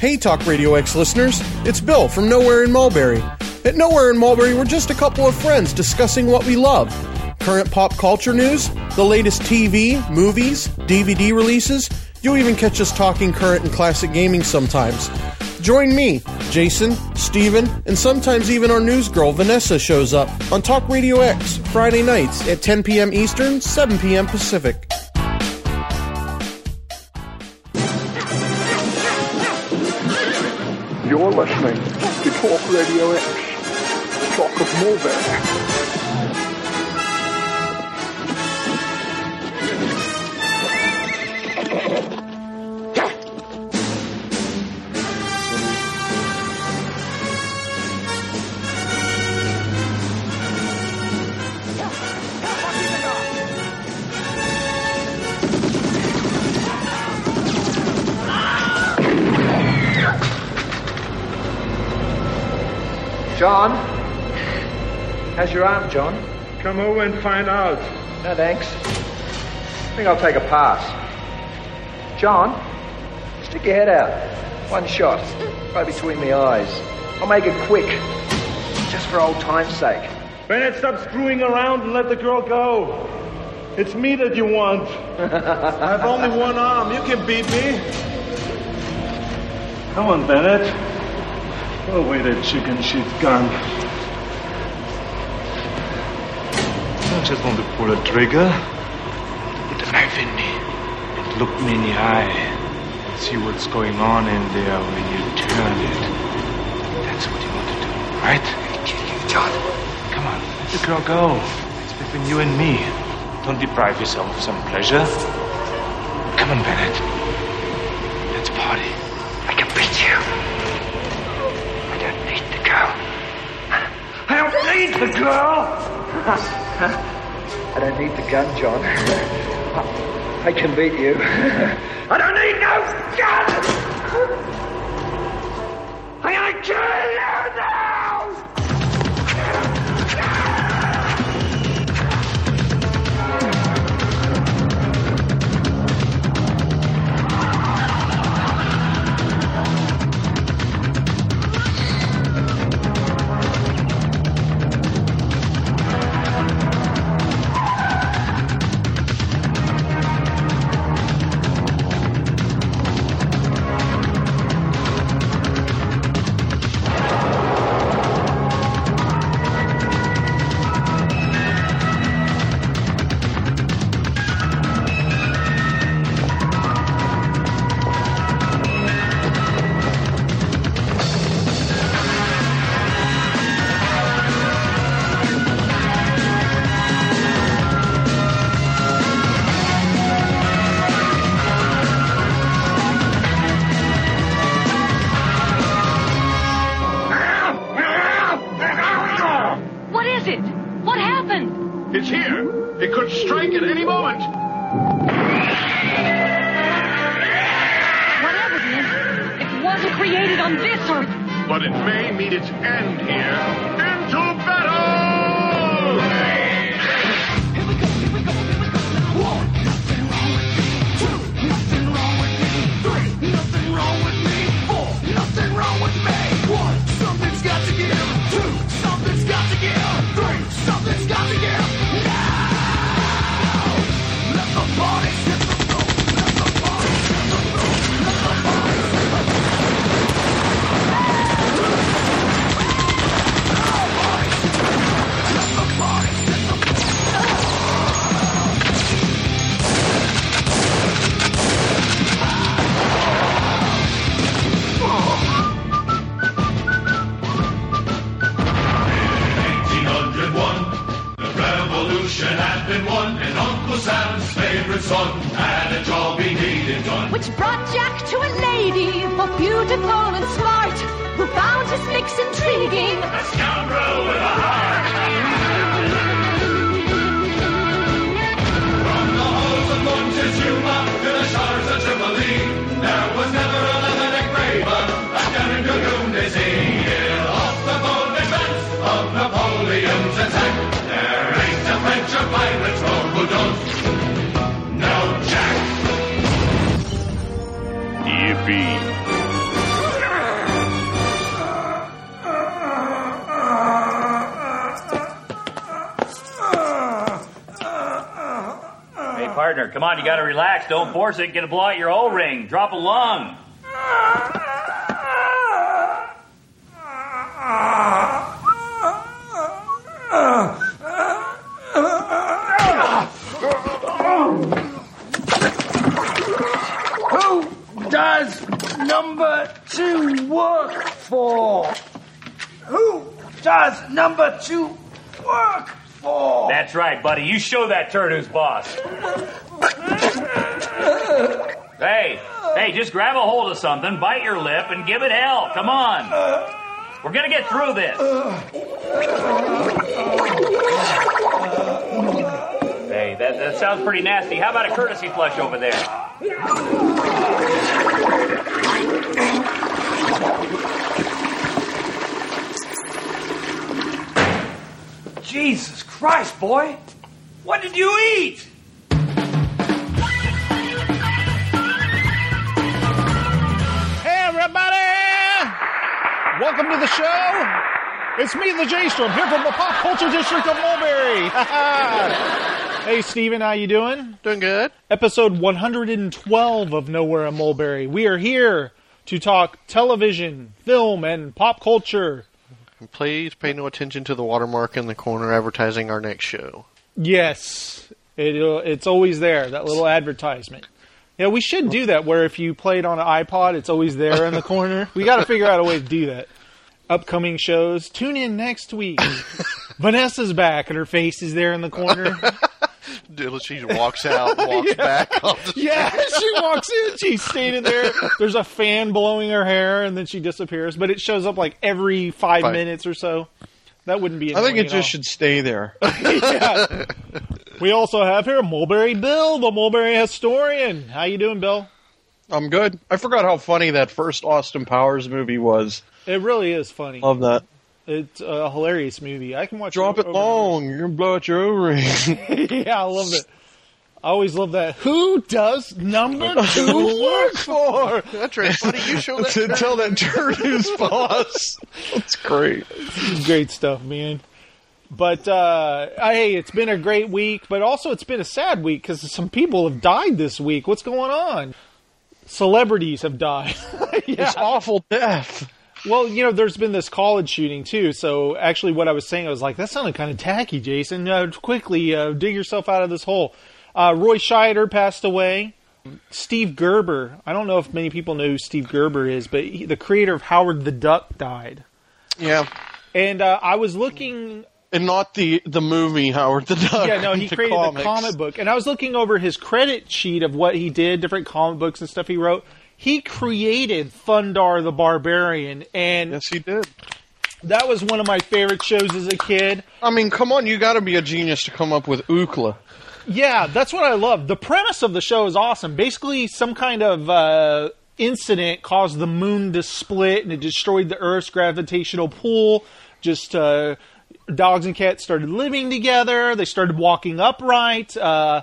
Hey Talk Radio X listeners, it's Bill from Nowhere in Mulberry. At Nowhere in Mulberry, we're just a couple of friends discussing what we love. Current pop culture news, the latest TV, movies, DVD releases. You'll even catch us talking current and classic gaming sometimes. Join me, Jason, Steven, and sometimes even our news girl, Vanessa, shows up on Talk Radio X, Friday nights at 10 p.m. Eastern, 7 p.m. Pacific. You're listening to Talk Radio X, Talk of Mulberry. John? How's your arm, John? Come over and find out. No, thanks. I think I'll take a pass. John, stick your head out. One shot, right between the eyes. I'll make it quick, just for old time's sake. Bennett, stop screwing around and let the girl go. It's me that you want. I have only one arm. You can beat me. Come on, Bennett. Throw away that chicken shit gun. I don't just want to pull a trigger. Put a knife in me and look me in the eye and see what's going on in there when you turn it. That's what you want to do, right? I'm kidding you, John. Come on, let the girl go. It's between you and me. Don't deprive yourself of some pleasure. Come on, Bennett. Let's party. I can beat you. I don't need the girl. I don't need the girl! I don't need the gun, John. I can beat you. I don't need no gun! I'm gonna kill you now! It's here. It could strike at any moment. Whatever it is, it wasn't created on this Earth. But it may meet its end here. Into battle! Here we go, here we go, here we go. 1, nothing wrong with me. 2, nothing wrong with me. 3, nothing wrong with me. 4, nothing wrong with me. 1, something's got to give. 2, something's got to give. 3, something's got to give. Now, let the party hit the floor. Let the party hit the floor. Let the party hit the floor. Had been won, and Uncle Sam's favorite son had a job he needed done. Which brought Jack to a lady, both beautiful and smart, who found his mix intriguing. A scoundrel with a heart. From the halls of Montezuma to the shores of Tripoli, there was never a leather-neck braver than Darren Dragoon Desir. Off the bold defense of Napoleon's attack, there ain't a French or pirates or who don't know Jack. Yippee. partner. Come on, you gotta relax. Don't force it. Gonna blow out your O-ring. Drop a lung. Who does number 2 work for? Who does number 2 work for? That's right, buddy. You show that turd who's boss. Hey, just grab a hold of something, bite your lip, and give it hell. Come on. We're gonna get through this. Hey, that sounds pretty nasty. How about a courtesy flush over there? Jesus Christ, boy! What did you eat? Hey, everybody! Welcome to the show. It's me, the J-Strom, here from the Pop Culture District of Mulberry. Hey, Steven, how you doing? Doing good. Episode 112 of Nowhere in Mulberry. We are here to talk television, film, and pop culture. Please pay no attention to the watermark in the corner advertising our next show. Yes, it's always there, that little advertisement. Yeah, we should do that, where if you play it on an iPod, it's always there in the corner. We got to figure out a way to do that. Upcoming shows. Tune in next week. Vanessa's back, and her face is there in the corner. She walks out, walks back off the she walks in, she's standing there. There's a fan blowing her hair, and then she disappears. But it shows up like every 5 minutes or so. That wouldn't be annoying. I think it just should stay there. Yeah. We also have here Mulberry Bill, the Mulberry historian. How you doing, Bill? I'm good. I forgot how funny that first Austin Powers movie was. It really is funny. Love that. It's a hilarious movie. I can watch Drop it long. You're going to blow out your O-ring. Yeah, I love it. I always love that. Who does number 2 work for? That's right, buddy. You show that. To tell that turd who's boss. That's great. It's great stuff, man. But, hey, it's been a great week, but also it's been a sad week because some people have died this week. What's going on? Celebrities have died. Yeah. It's awful death. Well, you know, there's been this college shooting, too. So, actually, what I was saying, I was like, that sounded kind of tacky, Jason. Quickly, dig yourself out of this hole. Roy Scheider passed away. Steve Gerber. I don't know if many people know who Steve Gerber is, but the creator of Howard the Duck died. Yeah. And I was looking... And not the movie Howard the Duck. Yeah, no, he created the comic book. And I was looking over his credit sheet of what he did, different comic books and stuff he wrote. He created Thundar the Barbarian. And yes, he did. That was one of my favorite shows as a kid. I mean, come on, you got to be a genius to come up with Ookla. Yeah, that's what I love. The premise of the show is awesome. Basically, some kind of incident caused the moon to split, and it destroyed the Earth's gravitational pull. Just dogs and cats started living together. They started walking upright.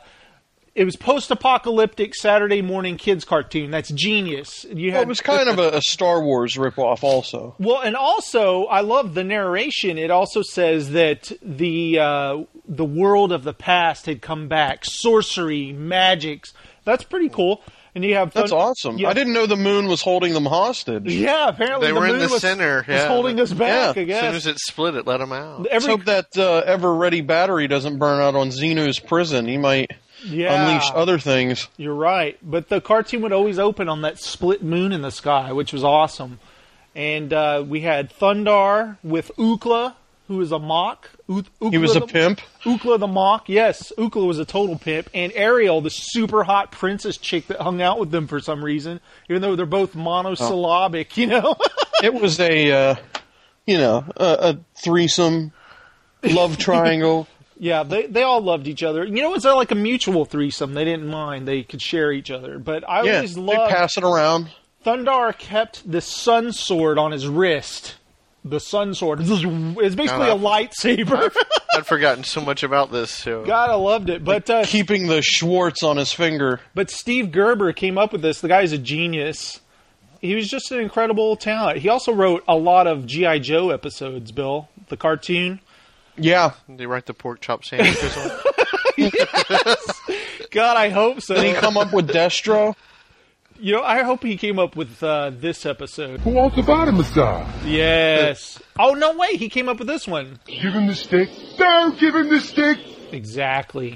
It was post-apocalyptic Saturday morning kids cartoon. That's genius. It was kind of a Star Wars ripoff also. Well, and also, I love the narration. It also says that the world of the past had come back. Sorcery, magics. That's pretty cool. And you have That's awesome. Yeah. I didn't know the moon was holding them hostage. Yeah, apparently they were the in moon the center. was holding us back, I guess. As soon as it split, it let them out. Let's hope that ever-ready battery doesn't burn out on Xenu's prison. He might unleash other things. You're right. But the cartoon would always open on that split moon in the sky, which was awesome. And we had Thundar with Ookla, who was a mock. He was a pimp? Ookla the mock, yes. Ookla was a total pimp. And Ariel, the super hot princess chick that hung out with them for some reason, even though they're both monosyllabic, you know? It was a threesome, love triangle. Yeah, they all loved each other. You know, it's like a mutual threesome. They didn't mind. They could share each other. But I always loved... they pass it around. Thundar kept the sun sword on his wrist. The sun sword. It's basically a lightsaber. I'd forgotten so much about this show. God, I loved it. But keeping the Schwartz on his finger. But Steve Gerber came up with this. The guy's a genius. He was just an incredible talent. He also wrote a lot of G.I. Joe episodes, Bill. The cartoon. Yeah. They write the pork chop sandwiches on. Yes. God, I hope so. Did he come up with Destro? You know, I hope he came up with this episode. Who wants a body massage? Yes. Oh, no way. He came up with this one. Give him the stick. Don't give him the stick. Exactly.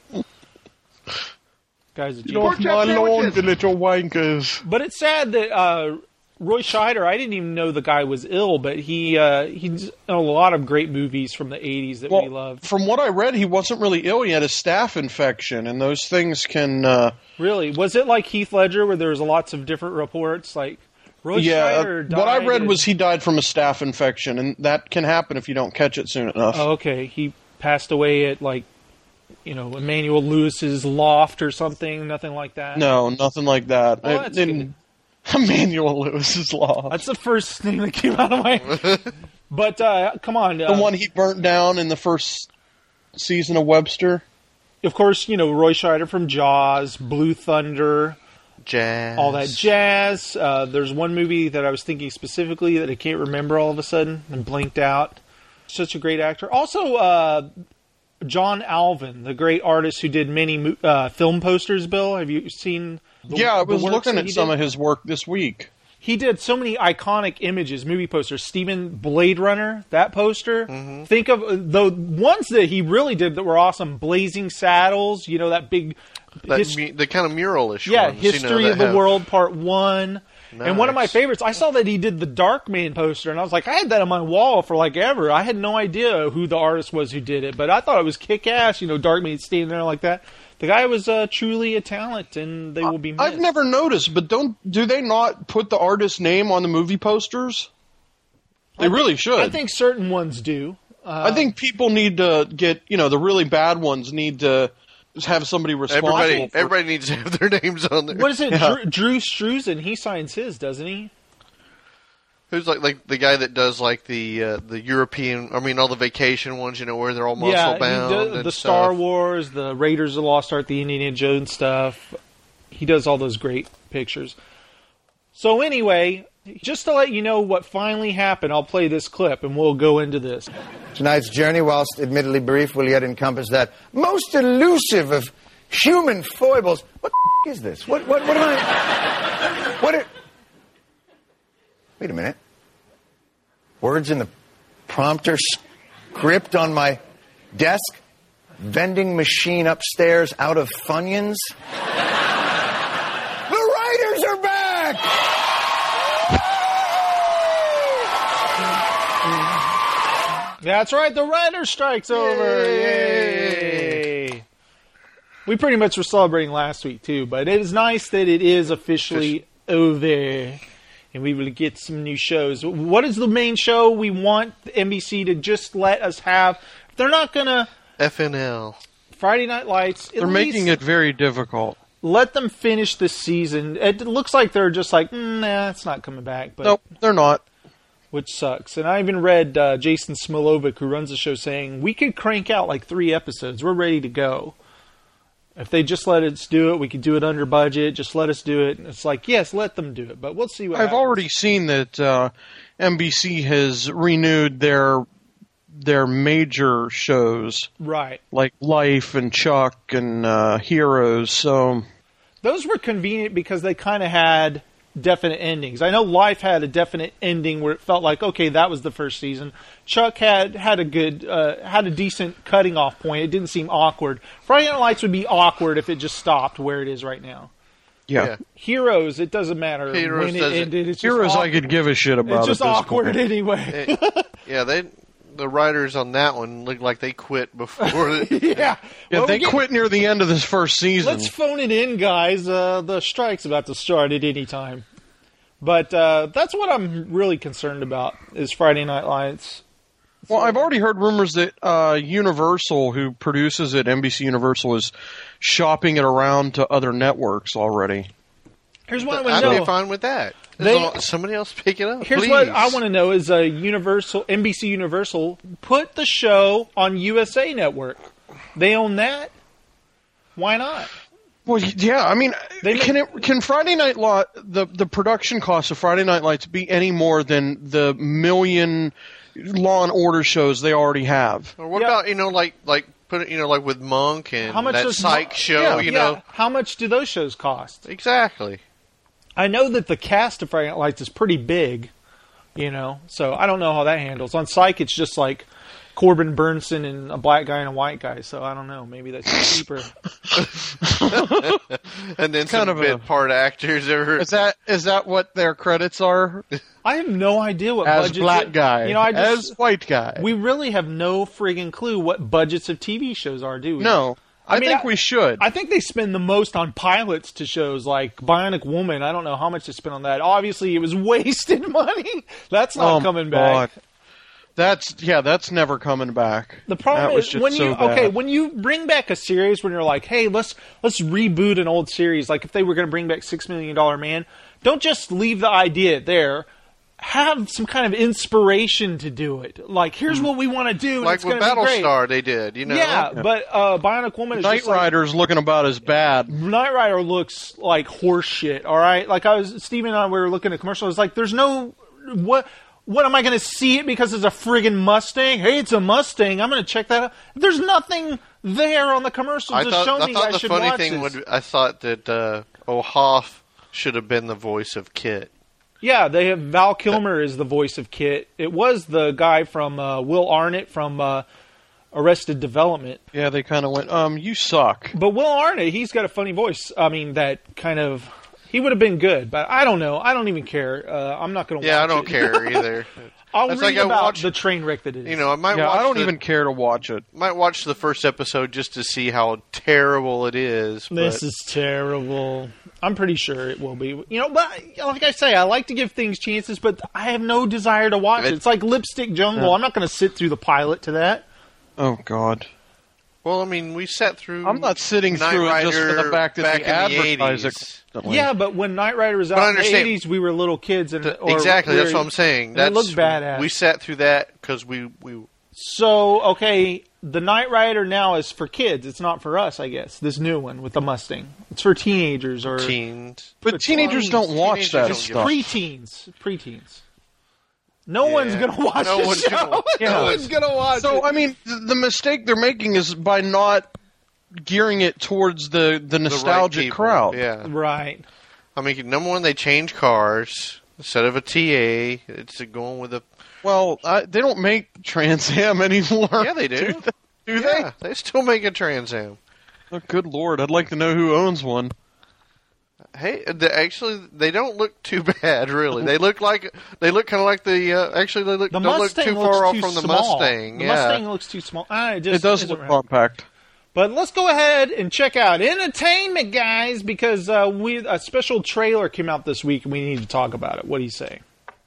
Guys, Get off my lawn, the little wankers. But it's sad that Roy Scheider, I didn't even know the guy was ill, but he's in a lot of great movies from the 80s that we loved. From what I read, he wasn't really ill. He had a staph infection, and those things can... Really? Was it like Heath Ledger, where there was lots of different reports? Like, Roy Scheider died... What I read was he died from a staph infection, and that can happen if you don't catch it soon enough. Oh, okay. He passed away at, like, Emmanuel Lewis's loft or something? Nothing like that? No, nothing like that. Well, that's good. Emmanuel Lewis's loft. That's the first name that came out of my... But, come on. The one he burnt down in the first season of Webster? Of course, Roy Scheider from Jaws, Blue Thunder... Jazz. All that jazz. There's one movie that I was thinking specifically that I can't remember all of a sudden and blinked out. Such a great actor. Also, John Alvin, the great artist who did many film posters, Bill. Have you seen I was looking at some of his work this week. He did so many iconic images, movie posters. Steven Blade Runner, that poster. Mm-hmm. Think of the ones that he really did that were awesome. Blazing Saddles, that big... the kind of mural-ish Yeah, ones, History of the World, Part 1. Nice. And one of my favorites, I saw that he did the Darkman poster, and I was like, I had that on my wall for like ever. I had no idea who the artist was who did it, but I thought it was kick-ass, Darkman standing there like that. The guy was truly a talent, and they will be missed. I've never noticed, but do they not put the artist's name on the movie posters? They really should. I think certain ones do. I think people need to get, the really bad ones need to have somebody responsible. Everybody needs to have their names on there. What is it? Drew Struzan, he signs his, doesn't he? Who's like the guy that does like the European? I mean, all the vacation ones, where they're all muscle bound. The Star Wars, the Raiders of the Lost Ark, the Indiana Jones stuff. He does all those great pictures. So anyway, just to let you know what finally happened, I'll play this clip and we'll go into this. Tonight's journey, whilst admittedly brief, will yet encompass that most elusive of human foibles. What the is this? What am I... Wait a minute. Words in the prompter script on my desk? Vending machine upstairs out of Funyuns? The writers are back! That's right, the writer's strike's over. Yay! We pretty much were celebrating last week, too, but it is nice that it is officially over. And we will get some new shows. What is the main show we want NBC to just let us have? If they're not going to... FNL. Friday Night Lights. They're making it very difficult. Let them finish this season. It looks like they're just like, nah, it's not coming back. But, nope, they're not. Which sucks. And I even read Jason Smilovic, who runs the show, saying, we could crank out like 3 episodes. We're ready to go. If they just let us do it, we could do it under budget. Just let us do it. And it's like, yes, let them do it. But we'll see what happens. I've already seen that NBC has renewed their major shows. Right. Like Life and Chuck and Heroes. So those were convenient because they kind of had definite endings. I know Life had a definite ending where it felt like, okay, that was the first season. Chuck had a decent cutting off point. It didn't seem awkward. Friday Night Lights would be awkward if it just stopped where it is right now. Yeah. Heroes, it doesn't matter when it ended. It's just Heroes, awkward. I could give a shit about. It's just at this awkward point. anyway. The writers on that one looked like they quit before. Yeah, well, they quit near the end of this first season. Let's phone it in, guys. The strike's about to start at any time. But that's what I'm really concerned about is Friday Night Lights. Well, I've already heard rumors that Universal, who produces it, NBC Universal, is shopping it around to other networks already. Here's what I want to know. I'd be fine with that. Somebody else pick it up. Here's please. what I want to know is NBC Universal put the show on USA Network. They own that. Why not? Well, yeah. I mean, can Friday Night the production cost of Friday Night Lights be any more than the million Law and Order shows they already have? Or what about like Put it, like with Monk and How much that does Psych show, you know. How much do those shows cost? Exactly. I know that the cast of Friday Night Lights is pretty big, so I don't know how that handles. On Psych, it's just like Corbin Burnson and a black guy and a white guy, so I don't know. Maybe that's cheaper. And then kind of bit part actors. Is that what their credits are? I have no idea what as budgets black guy, as white guy. We really have no friggin' clue what budgets of TV shows are, do we? No. I think we should. I think they spend the most on pilots to shows like Bionic Woman. I don't know how much they spent on that. Obviously, it was wasted money. That's not coming back. That's never coming back. The problem is when you bring back a series when you're like, hey, let's reboot an old series. Like if they were going to bring back $6 Million Man, don't just leave the idea there. Have some kind of inspiration to do it. Like here's what we want to do. Like it's with Battlestar, they did. Yeah, but Bionic Woman is Knight Rider's looking about as bad. Knight Rider looks like horse shit. All right, like Steve and I were looking at a commercial. It's like there's no What am I going to see it because it's a friggin' Mustang? Hey, it's a Mustang. I'm going to check that out. There's nothing there on the commercials to show me I should watch this. I thought that Hoff should have been the voice of Kit. Yeah, they have Val Kilmer is the voice of Kit. It was the guy from Will Arnett from Arrested Development. Yeah, they kind of went, you suck. But Will Arnett, he's got a funny voice. I mean, that kind of... He would have been good, but I don't know. I don't even care. I'm not going to watch it. Yeah, I don't care either. I'll read about the train wreck that it is. I don't even care to watch it. Might watch the first episode just to see how terrible it is. This is terrible. I'm pretty sure it will be. But like I say, I like to give things chances, but I have no desire to watch it. It's like Lipstick Jungle. I'm not going to sit through the pilot to that. Oh, God. Well, I mean, we sat through. I'm not sitting through it just for the fact that they advertise it. Yeah, but when Knight Rider was out in the 80s, we were little kids. Exactly, that's what I'm saying. It looked badass. We sat through that because we... So, okay, the Knight Rider now is for kids. It's not for us, I guess, this new one with the Mustang. It's for teenagers or... Teens. But teenagers don't watch that stuff. Preteens. No one's going to watch the show. No one's going to watch it. So, I mean, the mistake they're making is by not gearing it towards the nostalgic crowd. Yeah. Right. I mean, number one, they change cars. Instead of a TA, it's going with a... Well, they don't make Trans Am anymore. Yeah, they do. Do they? They still make a Trans Am. Oh, good Lord. I'd like to know who owns one. Hey, actually, they don't look too bad, really. They look kind of like the. Actually, they don't look too far off from the Mustang. The Mustang looks too small. It does look compact. But let's go ahead and check out entertainment, guys, because a special trailer came out this week, and we need to talk about it. What do you say?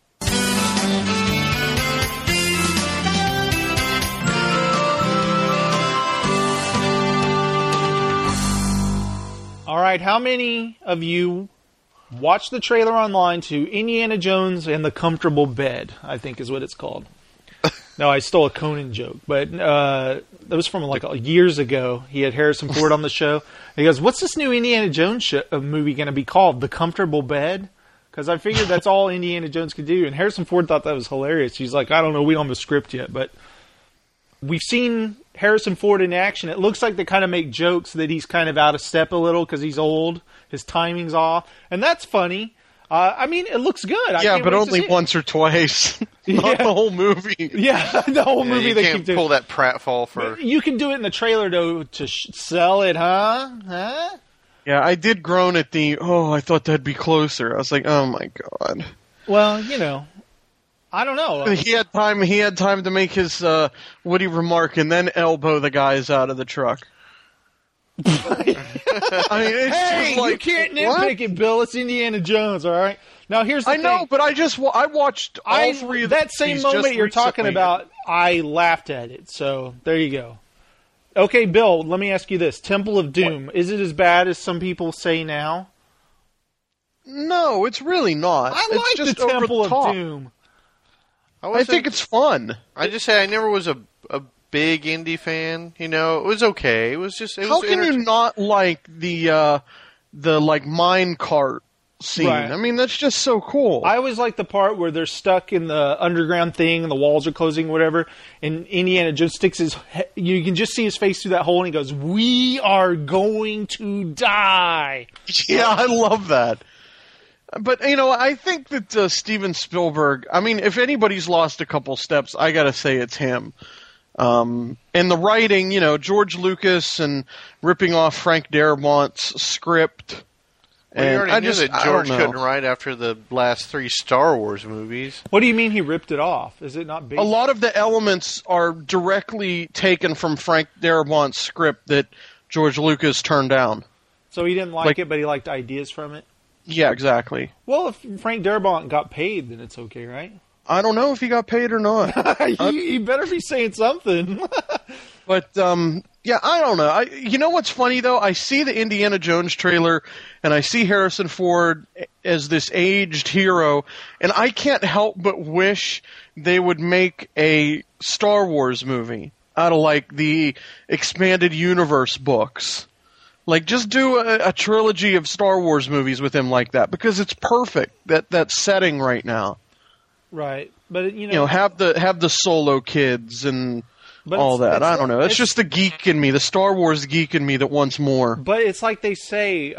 All right, how many of you watched the trailer online to Indiana Jones and the Comfortable Bed, I think is what it's called. No, I stole a Conan joke, but that was from like years ago. He had Harrison Ford on the show. He goes, what's this new Indiana Jones movie going to be called? The Comfortable Bed? Because I figured that's all Indiana Jones could do. And Harrison Ford thought that was hilarious. He's like, I don't know, we don't have a script yet, but we've seen Harrison Ford in action. It looks like they kind of make jokes that he's kind of out of step a little because he's old. His timing's off. And that's funny. I mean, it looks good. Yeah, but only once or twice. Not the whole movie. Yeah, the whole movie. You they can't pull that pratfall for... You can do it in the trailer, though, to sell it, huh? Yeah, I did groan at I thought that'd be closer. I was like, oh my God. Well, I don't know. He had time to make his witty remark and then elbow the guys out of the truck. I mean, it's just like, you can't nitpick it, Bill. It's Indiana Jones, all right? Now, here's the thing. I know, but I watched all three of that same moment you're talking about, I laughed at it. So, there you go. Okay, Bill, let me ask you this. Temple of Doom, is it as bad as some people say now? No, it's really not. I like the Temple of Doom. I think it's fun. I just say I never was a big indie fan. It was okay. It was just. How can you not like the like mine cart scene. Right. I mean, that's just so cool. I always like the part where they're stuck in the underground thing and the walls are closing, whatever, and Indiana Jones sticks his you can just see his face through that hole and he goes, "We are going to die." Yeah, I love that. But, I think that Steven Spielberg, I mean, if anybody's lost a couple steps, I gotta say it's him. And the writing, George Lucas and ripping off Frank Darabont's script. Well, you already knew that George couldn't write after the last 3 Star Wars movies. What do you mean he ripped it off? Is it not based? A lot of the elements are directly taken from Frank Darabont's script that George Lucas turned down. So he didn't like it, but he liked ideas from it? Yeah, exactly. Well, if Frank Darabont got paid, then it's okay, right? I don't know if he got paid or not. He better be saying something. But, yeah, I don't know. You know what's funny, though? I see the Indiana Jones trailer, and I see Harrison Ford as this aged hero, and I can't help but wish they would make a Star Wars movie out of, like, the Expanded Universe books. Like, just do a trilogy of Star Wars movies with him like that, because it's perfect, that setting right now. Right, but have the Solo kids and all that. I don't know. It's just the geek in me, the Star Wars geek in me that wants more. But it's like they say,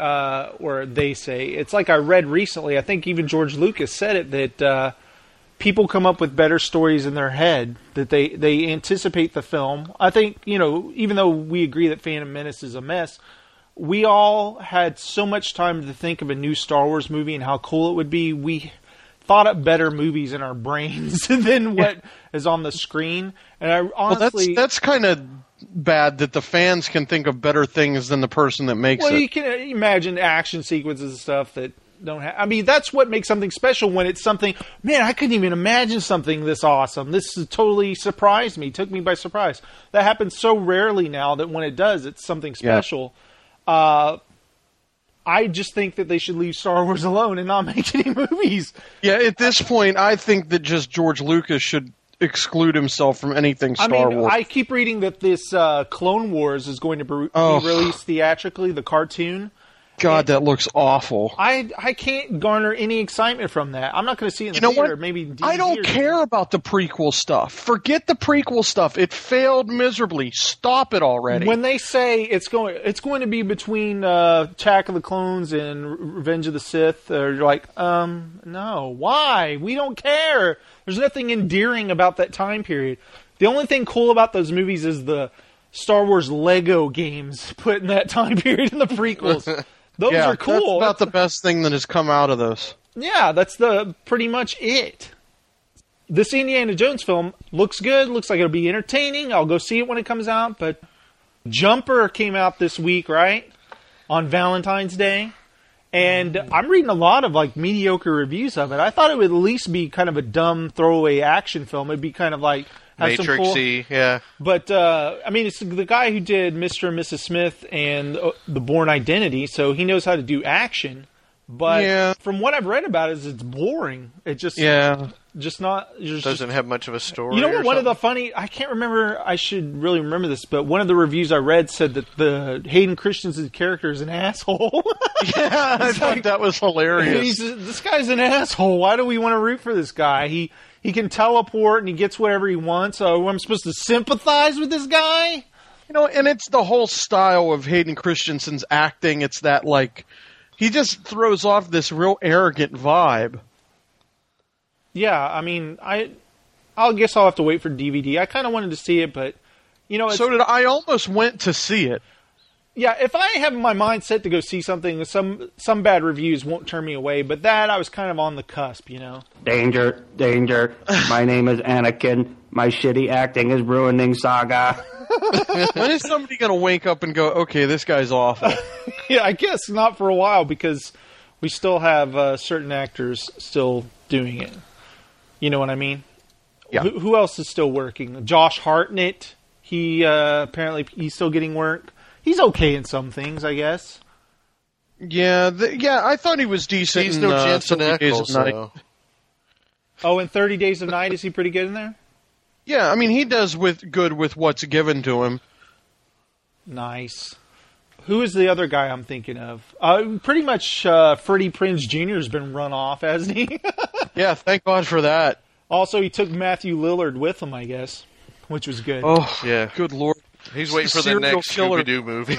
it's like I read recently. I think even George Lucas said it that people come up with better stories in their head, that they anticipate the film. I think even though we agree that Phantom Menace is a mess, we all had so much time to think of a new Star Wars movie and how cool it would be. We thought up better movies in our brains than what is on the screen. And I honestly... that's kind of bad that the fans can think of better things than the person that makes it. Well, you can imagine action sequences and stuff that don't have... I mean, that's what makes something special when it's something... Man, I couldn't even imagine something this awesome. This totally surprised me, took me by surprise. That happens so rarely now that when it does, it's something special. Yeah. I just think that they should leave Star Wars alone and not make any movies. Yeah, at this point, I think that just George Lucas should exclude himself from anything Star Wars. I keep reading that this Clone Wars is going to be released theatrically, the cartoon. God, that looks awful. I can't garner any excitement from that. I'm not going to see it in the theater. Maybe DVD I don't care about the prequel stuff. Forget the prequel stuff. It failed miserably. Stop it already. When they say it's going to be between Attack of the Clones and Revenge of the Sith, you're like, no. Why? We don't care. There's nothing endearing about that time period. The only thing cool about those movies is the Star Wars Lego games put in that time period in the prequels. Those are cool. That's about the best thing that has come out of this. Yeah, that's pretty much it. This Indiana Jones film looks good. Looks like it'll be entertaining. I'll go see it when it comes out. But Jumper came out this week, right? On Valentine's Day. And I'm reading a lot of like mediocre reviews of it. I thought it would at least be kind of a dumb throwaway action film. It'd be kind of like... Matrix-y, yeah. But, I mean, it's the guy who did Mr. and Mrs. Smith and The Bourne Identity, so he knows how to do action. But from what I've read about it, it's boring. It just... Just not... Doesn't have much of a story. You know what? One of the funny... I can't remember... I should really remember this, but one of the reviews I read said that the Hayden Christensen's character is an asshole. Yeah, I thought that was hilarious. This guy's an asshole. Why do we want to root for this guy? He can teleport and he gets whatever he wants. So I'm supposed to sympathize with this guy? And it's the whole style of Hayden Christensen's acting. It's that, like, he just throws off this real arrogant vibe. Yeah, I mean, I guess I'll have to wait for DVD. I kind of wanted to see it, but, so did I. Almost went to see it. Yeah, if I have my mind set to go see something, some bad reviews won't turn me away, but that I was kind of on the cusp, Danger, danger. My name is Anakin. My shitty acting is ruining Saga. When is somebody going to wake up and go, okay, this guy's awful? Yeah, I guess not for a while, because we still have certain actors still doing it. You know what I mean? Yeah. Who else is still working? Josh Hartnett. He apparently he's still getting work. He's okay in some things, I guess. Yeah, I thought he was decent. He's no Jensen Ackles. Oh, in 30 Days of Night, is he pretty good in there? Yeah, I mean, he does good with what's given to him. Nice. Who is the other guy I'm thinking of? Pretty much Freddie Prinze Jr. has been run off, hasn't he? Yeah, thank God for that. Also, he took Matthew Lillard with him, I guess, which was good. Oh, yeah. Good Lord. He's waiting for the next Scooby-Doo movie.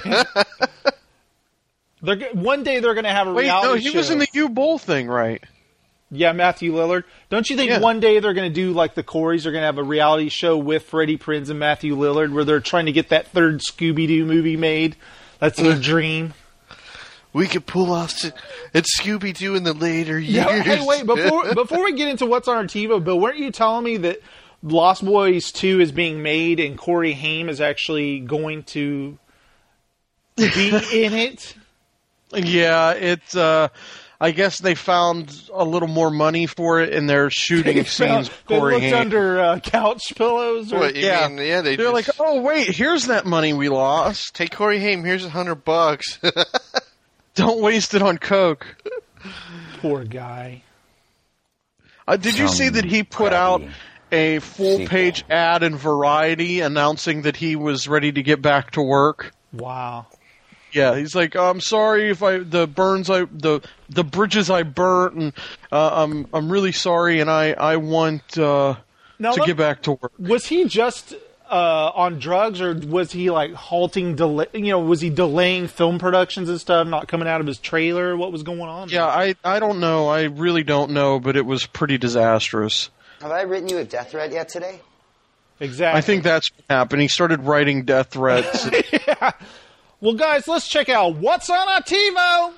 One day they're going to have a reality show. He was in the U-Bowl thing, right? Yeah, Matthew Lillard. Don't you think one day they're going to do like the Coreys? They're going to have a reality show with Freddie Prinze and Matthew Lillard where they're trying to get that third Scooby-Doo movie made. That's their dream. We could pull off... It's Scooby-Doo in the later years. Yeah, hey, wait, before we get into what's on our TiVo, Bill, weren't you telling me that Lost Boys 2 is being made and Corey Haim is actually going to be in it? Yeah, it's... I guess they found a little more money for it in their shooting scenes. They looked under couch pillows? Or? What, mean, they're like, oh, wait, here's that money we lost. Hey, Corey Haim, here's $100. Don't waste it on Coke. Poor guy. Did you see that he put out a full-page ad in Variety announcing that he was ready to get back to work? Wow. Yeah, he's like, I'm sorry if the bridges I burnt, and I'm really sorry, and I want to get back to work. Was he just on drugs, or was he like was he delaying film productions and stuff, not coming out of his trailer? What was going on? Yeah, I don't know. I really don't know, but it was pretty disastrous. Have I written you a death threat yet today? Exactly. I think that's what happened. He started writing death threats. Yeah. Well, guys, let's check out what's on our TiVo.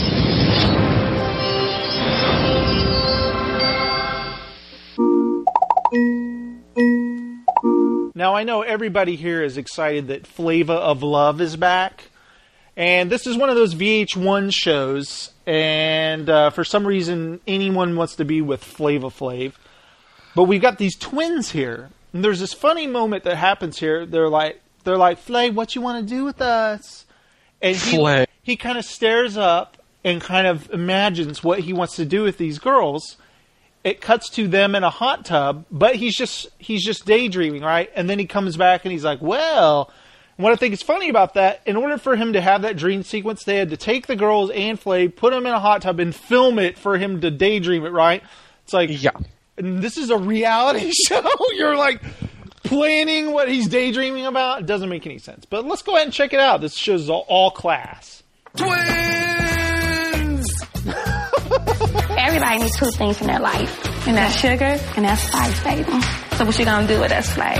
Now, I know everybody here is excited that Flava of Love is back. And this is one of those VH1 shows. And for some reason, anyone wants to be with Flava Flav. But we've got these twins here. And there's this funny moment that happens here. They're like, Flav, what you want to do with us? And he kind of stares up and kind of imagines what he wants to do with these girls. It cuts to them in a hot tub, but he's just daydreaming, right? And then he comes back and he's like, well, and what I think is funny about that, in order for him to have that dream sequence, they had to take the girls and Flav, put them in a hot tub, and film it for him to daydream it, right? It's like, yeah, and this is a reality show. You're like planning what he's daydreaming about. It doesn't make any sense. But let's go ahead and check it out. This show's all class. Twins! Everybody needs two things in their life, and that's sugar and that's spice, baby. So what you gonna do with that Flav?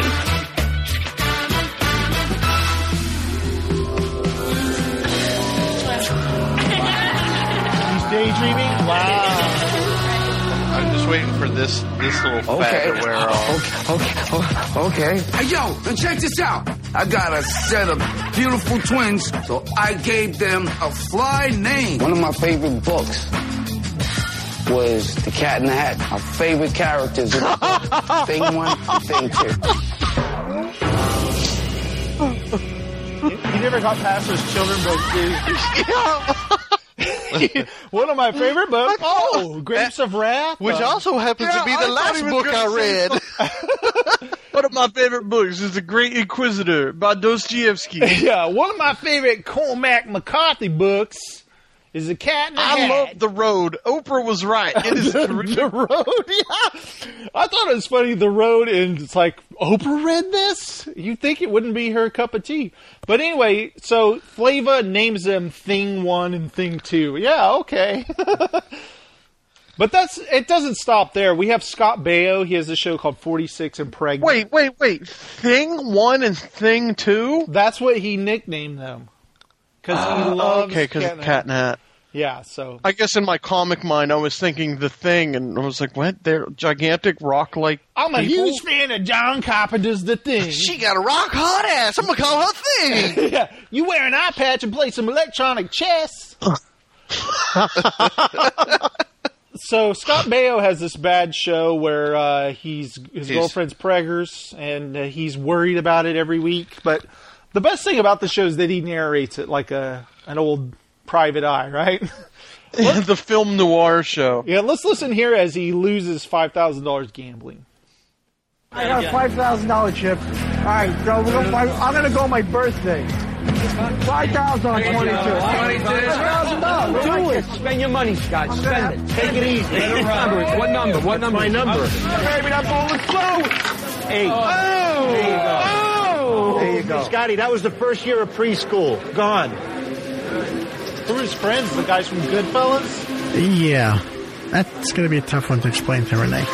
He's daydreaming? Wow. I'm just waiting for this little fat to wear off. Okay. Hey, yo, and check this out. I got a set of beautiful twins, so I gave them a fly name. One of my favorite books was The Cat in the Hat. My favorite characters in the book. Thing 1, Thing 2. He never got past those children books, dude. One of my favorite books. Oh, Grapes of Wrath. Which also happens to be the last book I read. One of my favorite books is The Great Inquisitor by Dostoevsky. Yeah, one of my favorite Cormac McCarthy books is The Cat in the Hat. I love The Road. Oprah was right. It is The Road, yeah. I thought it was funny, The Road, and it's like, Oprah read this? You'd think it wouldn't be her cup of tea. But anyway, so Flava names them Thing 1 and Thing 2. Yeah, okay. But it doesn't stop there. We have Scott Baio. He has a show called 46 and Pregnant. Wait. Thing 1 and Thing 2? That's what he nicknamed them. Because he loves because of Cat in the Hat. Yeah, so... I guess in my comic mind, I was thinking The Thing, and I was like, what? They're gigantic rock-like I'm a people? huge fan of John Carpenter's The Thing. She got a rock-hot ass. I'm going to call her Thing. Yeah, you wear an eye patch and play some electronic chess. So Scott Baio has this bad show where his girlfriend's preggers, and he's worried about it every week. But the best thing about the show is that he narrates it like an old Private Eye, right? The film noir show. Yeah, let's listen here as he loses $5,000 gambling. I got a $5,000 chip. All right, so I'm going to go on my birthday. 5,000 on 22. $22,000. Do it. Spend your money, Scott. Spend it. Take it easy. What number? What number? My number. Baby, that ball was close. 8. Oh! There you go. Oh! There you go. Scotty, that was the first year of preschool. Gone. Who are his friends? The guys from Goodfellas? Yeah. That's going to be a tough one to explain to Renee.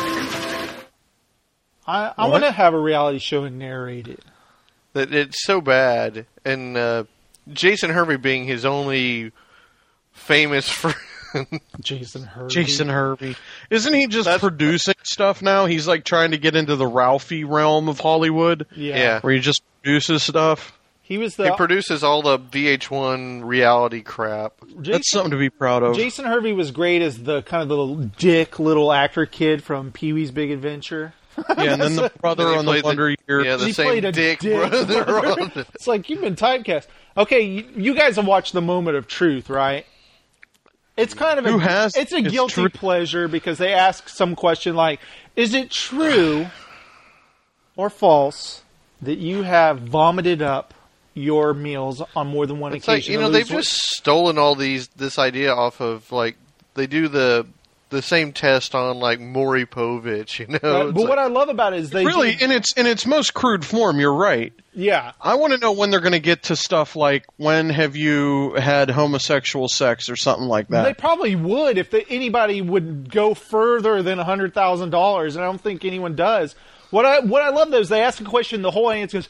I want to have a reality show and narrate it. That it's so bad, and Jason Hervey being his only famous friend. Jason Hervey. Jason Hervey. Isn't he just producing stuff now? He's like trying to get into the Ralphie realm of Hollywood. Yeah. Where he just produces stuff. He produces all the VH1 reality crap. That's something to be proud of. Jason Hervey was great as the kind of little actor kid from Pee-wee's Big Adventure. Yeah, and then the brother on the Wonder Years. Yeah, the He same played a dick brother. brother. It's like, you've been typecast. Okay, you guys have watched The Moment of Truth, right? It's kind of it's a guilty pleasure because they ask some question like, is it true or false that you have vomited up your meals on more than one occasion? Like, they've just stolen all this idea off of, like, they do the same test on, like, Maury Povich, But what I love about it is they really, in its most crude form, you're right. Yeah. I want to know when they're going to get to stuff like, when have you had homosexual sex or something like that. They probably would if anybody would go further than $100,000, and I don't think anyone does. What I love, though, is they ask a question, the whole audience goes,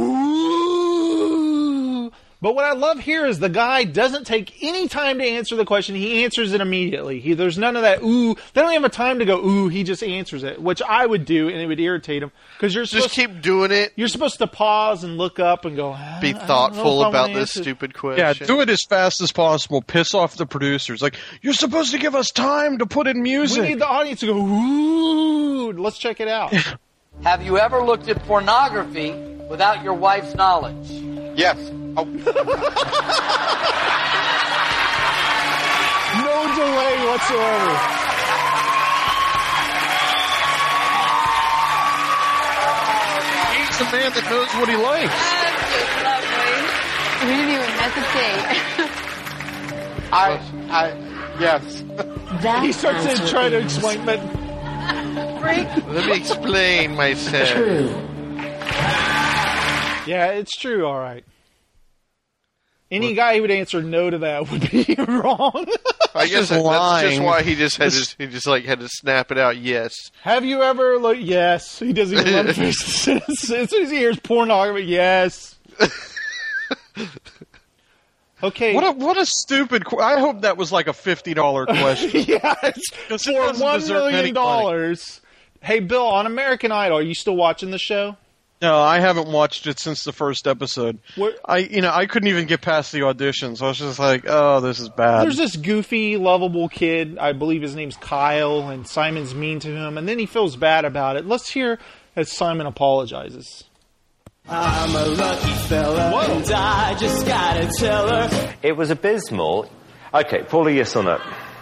ooh. But what I love here is the guy doesn't take any time to answer the question. He answers it immediately. There's none of that, ooh. They don't have a time to go, ooh. He just answers it, which I would do, and it would irritate him. Because you're supposed just keep doing it. You're supposed to pause and look up and go, be thoughtful about this stupid question. Yeah, do it as fast as possible. Piss off the producers. Like, you're supposed to give us time to put in music. We need the audience to go, ooh. Let's check it out. Have you ever looked at pornography without your wife's knowledge? Yes. Oh. No delay whatsoever. He's the man that knows what he likes. You didn't even hesitate. Yes. He starts to try to explain, but... Let me explain myself. True. Yeah, it's true, all right. Any guy who would answer no to that would be wrong. I guess that's just why he just had to snap it out. Yes. Have you ever looked? Yes. He doesn't even let me finish the sentence. As soon as he hears pornography, yes. Okay. What a stupid. I hope that was like a $50 question. Yes. For $1 million. Hey, Bill, on American Idol, are you still watching the show? No, I haven't watched it since the first episode. I couldn't even get past the auditions. I was just like, oh, this is bad. There's this goofy, lovable kid. I believe his name's Kyle, and Simon's mean to him, and then he feels bad about it. Let's hear as Simon apologizes. I'm a lucky fella, and I just gotta tell her. It was abysmal. Okay, Paulie, yes or no?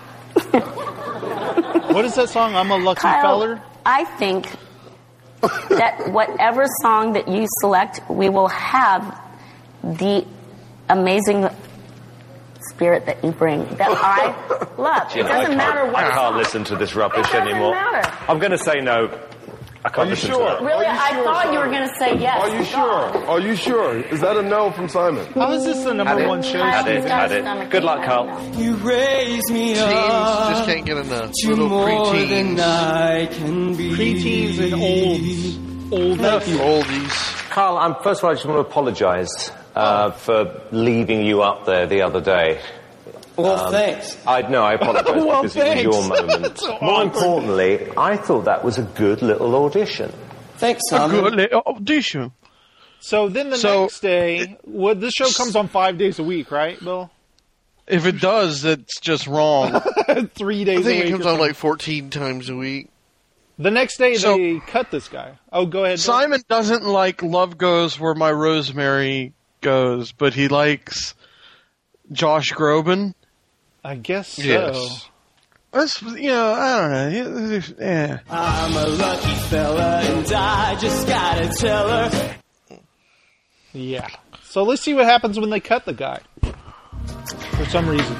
What is that song? I'm a lucky feller? I think that whatever song that you select, we will have the amazing spirit that you bring that I love. It doesn't matter what I can't listen to this rubbish anymore. Matter. I'm going to say no. I can't listen to that. Really? I thought you were going to say yes. Are you sure? Are you sure? Is that a no from Simon? How is this the number one show? Had it. Good luck, Carl. You raise me Teens up just can't get enough. to Little more preteens. than I can be. Preteens and oldies. Carl, first of all, I just want to apologise for leaving you up there the other day. Well, thanks. I apologise because it was your moment. So more importantly, I thought that was a good little audition. Thanks, A good little audition. So then the next day, this show comes on 5 days a week, right, Bill? If it does, it's just wrong. 3 days a week. I think it comes on like 14 times a week. The next day, they cut this guy. Oh, go ahead, Bill. Simon doesn't like Love Goes Where My Rosemary Goes, but he likes Josh Groban. I guess so. Yes. That's, I don't know. Yeah. I'm a lucky fella, and I just gotta tell her. Yeah. So let's see what happens when they cut the guy. For some reason.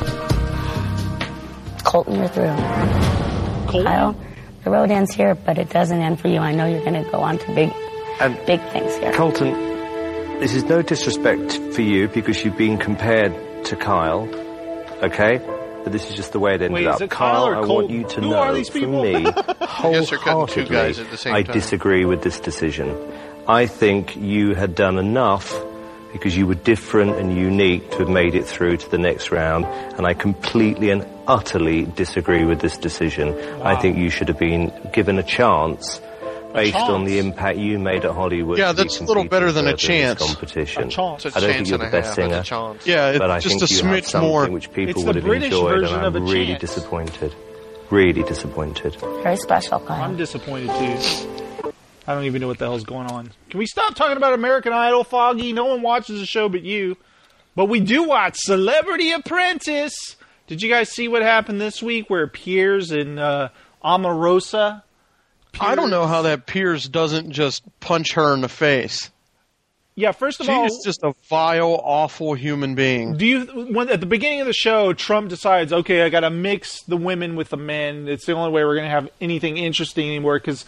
Colton, you're through. Colton? Kyle, the road ends here, but it doesn't end for you. I know you're going to go on to big things here. Colton, this is no disrespect for you because you've been compared to Kyle, okay? But this is just the way it ended Wait, up. is it Kyle or I Colton? want you to Who know are these from people? me, I guess they're cutting two guys at the same I time. disagree with this decision. I think you had done enough because you were different and unique to have made it through to the next round, and I completely and utterly disagree with this decision. Wow. I think you should have been given a chance based chance? on the impact you made at Hollywood. Yeah, to be that's a little better than a competing further in this chance. competition. A chance. It's a I don't chance think you're and the a best half. It's singer. a chance. Yeah, but I just think a you have smidge something more. which people It's the would have British enjoyed, and version of I'm a really chance. disappointed. Really disappointed. Very special, Kyle. I'm disappointed, too. I don't even know what the hell's going on. Can we stop talking about American Idol, Foggy? No one watches the show but you. But we do watch Celebrity Apprentice. Did you guys see what happened this week where Piers and Omarosa... I don't know how that Piers doesn't just punch her in the face. Yeah, first of all... She's just a vile, awful human being. At the beginning of the show, Trump decides, okay, I got to mix the women with the men. It's the only way we're going to have anything interesting anymore because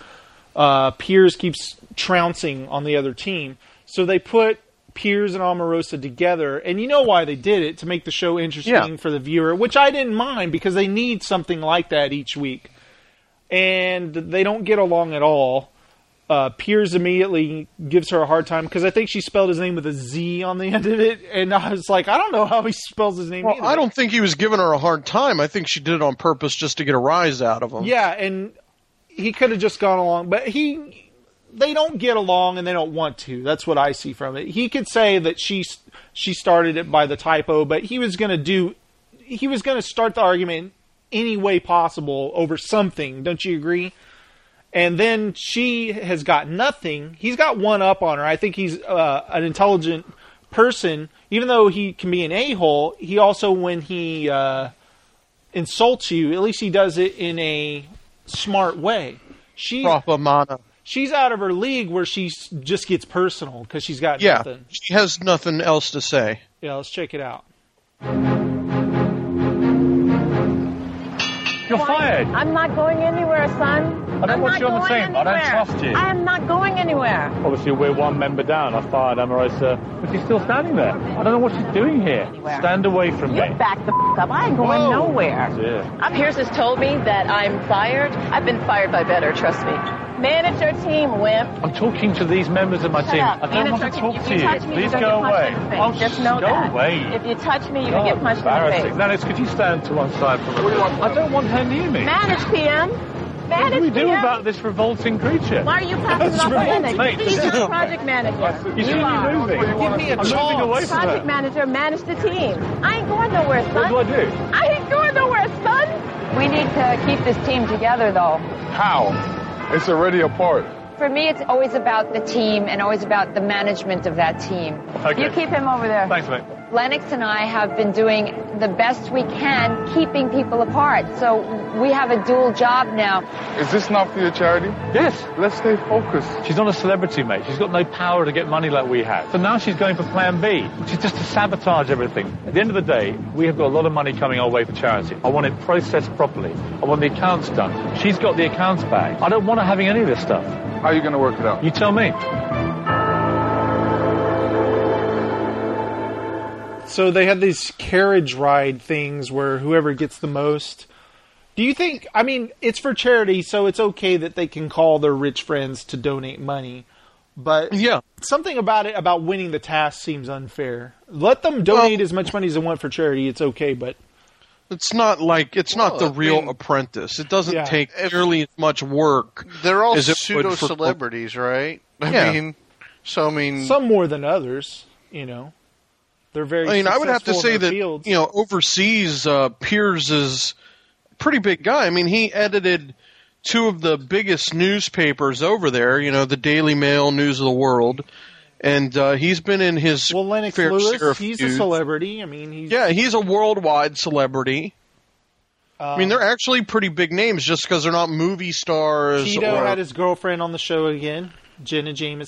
Piers keeps trouncing on the other team. So they put Piers and Omarosa together, and you know why they did it, to make the show interesting for the viewer, which I didn't mind because they need something like that each week. And they don't get along at all. Piers immediately gives her a hard time because I think she spelled his name with a Z on the end of it, and I was like, I don't know how he spells his name either. I don't think he was giving her a hard time. I think she did it on purpose just to get a rise out of him. Yeah, and he could have just gone along, but they don't get along and they don't want to. That's what I see from it. He could say that she started it by the typo, but he was going to start the argument any way possible over something. Don't you agree? And then she has got nothing. He's got one up on her. I think he's an intelligent person. Even though he can be an a-hole, he also, when he insults you, at least he does it in a smart way. She's out of her league where she just gets personal because she's got nothing. She has nothing else to say. Yeah, let's check it out. You're fired. I'm not going anywhere, son. I don't want you on the team. I don't trust you. I am not going anywhere. Obviously, we're one member down. I fired Omarosa, but she's still standing there. I don't know what she's doing here. Stand away from me. You back the up. I ain't going nowhere. Yeah. Piers has told me that I'm fired. I've been fired by better, trust me. Manage your team, wimp. I'm talking to these members of my team. Shut up. I don't Manage want to your talk team. to If you. you touch me, Please you're go gonna away. get punched in the face. Just know go that. away. If you touch me, you're going to get punched in the face. Dennis, could you stand to one side for a minute? I don't want her near me. Manage, PM. What do we do about this revolting creature? Why are you passing it off to Lennox? Mate, He's your project manager. You see me moving? Give me a I'm moving away from Project her. manager, manage the team. I ain't going nowhere, son. What do I do? I ain't going nowhere, son. We need to keep this team together, though. How? It's already apart. For me, it's always about the team and always about the management of that team. Okay. You keep him over there. Thanks, mate. Lennox and I have been doing the best we can, keeping people apart. So we have a dual job now. Is this not for your charity? Yes. Let's stay focused. She's not a celebrity, mate. She's got no power to get money like we have. So now she's going for plan B, which is just to sabotage everything. At the end of the day, we have got a lot of money coming our way for charity. I want it processed properly. I want the accounts done. She's got the accounts back. I don't want her having any of this stuff. How are you going to work it out? You tell me. So they had these carriage ride things where whoever gets the most. Do you think, I mean, it's for charity, so it's okay that they can call their rich friends to donate money. But something about it, about winning the task, seems unfair. Let them donate as much money as they want for charity. It's okay, but it's not like the real Apprentice. It doesn't take nearly as much work. They're all as it would pseudo for celebrities, right? Yeah. I mean, some more than others. You know, they're very. I mean, I would have to successful say in their that fields. overseas, Piers is a pretty big guy. I mean, he edited two of the biggest newspapers over there. You know, the Daily Mail, News of the World. And he's been in his Lennox fair Lewis, share of he's feuds. a celebrity. I mean, he's a worldwide celebrity. I mean, they're actually pretty big names just because they're not movie stars. Cheeto had his girlfriend on the show again, Jenna Jameson.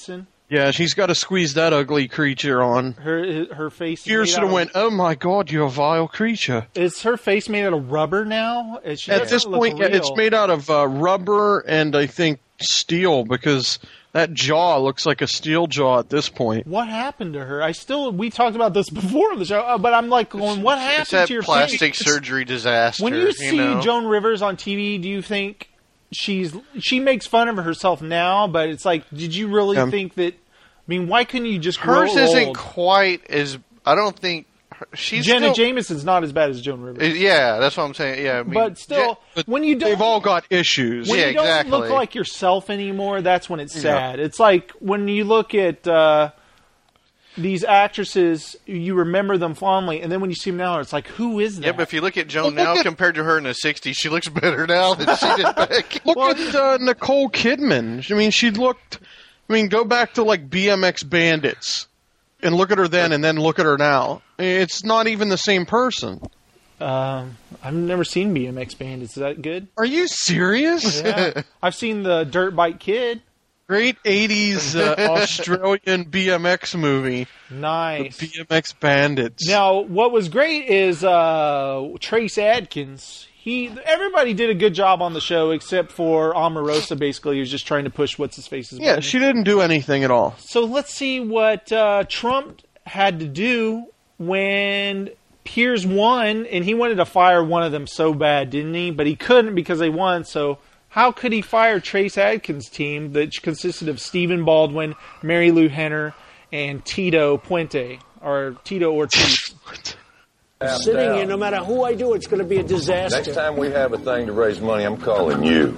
Yeah, she's got to squeeze that ugly creature on. Her face. Kirsten went, "Oh my God, you're a vile creature." Is her face made out of rubber now? At this point, it's made out of rubber and I think steel, because that jaw looks like a steel jaw at this point. What happened to her? We talked about this before on the show, but I'm like going, what happened it's that to your plastic face? surgery disaster. When you see Joan Rivers on TV, do you think she makes fun of herself now, but it's like, did you really think that? I mean, why couldn't you just grow hers isn't old? quite as. I don't think she's. Janet Jameson's not as bad as Joan Rivers. Yeah, that's what I'm saying. Yeah, I mean, but still, when you don't, they've all got issues. When you don't exactly. look like yourself anymore, that's when it's sad. It's like when you look at these actresses, you remember them fondly, and then when you see them now, it's like, who is that? Yeah, but if you look at Joan now compared to her in the 60s, she looks better now than she did back. Look at Nicole Kidman. I mean, she looked... I mean, go back to, like, BMX Bandits and look at her then and then look at her now. It's not even the same person. I've never seen BMX Bandits. Is that good? Are you serious? Yeah. I've seen the Dirt Bike Kid. Great 80s Australian BMX movie. Nice. The BMX Bandits. Now, what was great is Trace Adkins. Everybody did a good job on the show except for Omarosa, basically, who's just trying to push what's-his-face's button. Yeah, she didn't do anything at all. So let's see what Trump had to do when Piers won, and he wanted to fire one of them so bad, didn't he? But he couldn't because they won, so how could he fire Trace Adkins' team that consisted of Stephen Baldwin, Mary Lou Henner, and Tito Puente, or Tito Ortiz? Sitting here, no matter who I do, it's going to be a disaster. Next time we have a thing to raise money, I'm calling you.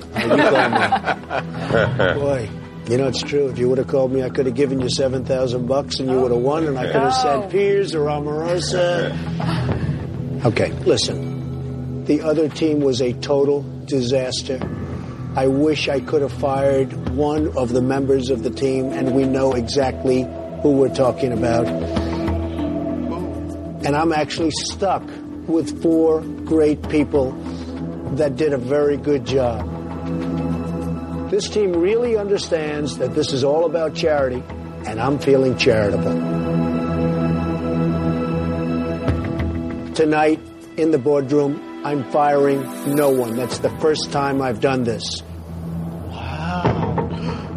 Boy, you know, it's true. If you would have called me, I could have given you $7,000 and you would have won, and I could have said Piers or Omarosa. Okay, listen. The other team was a total disaster. I wish I could have fired one of the members of the team, and we know exactly who we're talking about. And I'm actually stuck with 4 great people that did a very good job. This team really understands that this is all about charity, and I'm feeling charitable. Tonight, in the boardroom, I'm firing no one. That's the first time I've done this. Wow.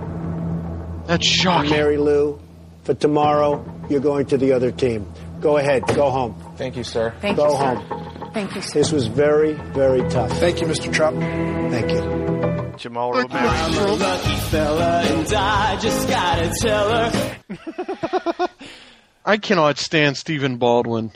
That's shocking. Mary Lou, for tomorrow, you're going to the other team. Go ahead. Go home. Thank you, sir. Go home. Thank you, sir. This was very, very tough. Thank you, Mr. Trump. Thank you. Jamal Romero. I'm a lucky fella, and I just gotta tell her. I cannot stand Stephen Baldwin.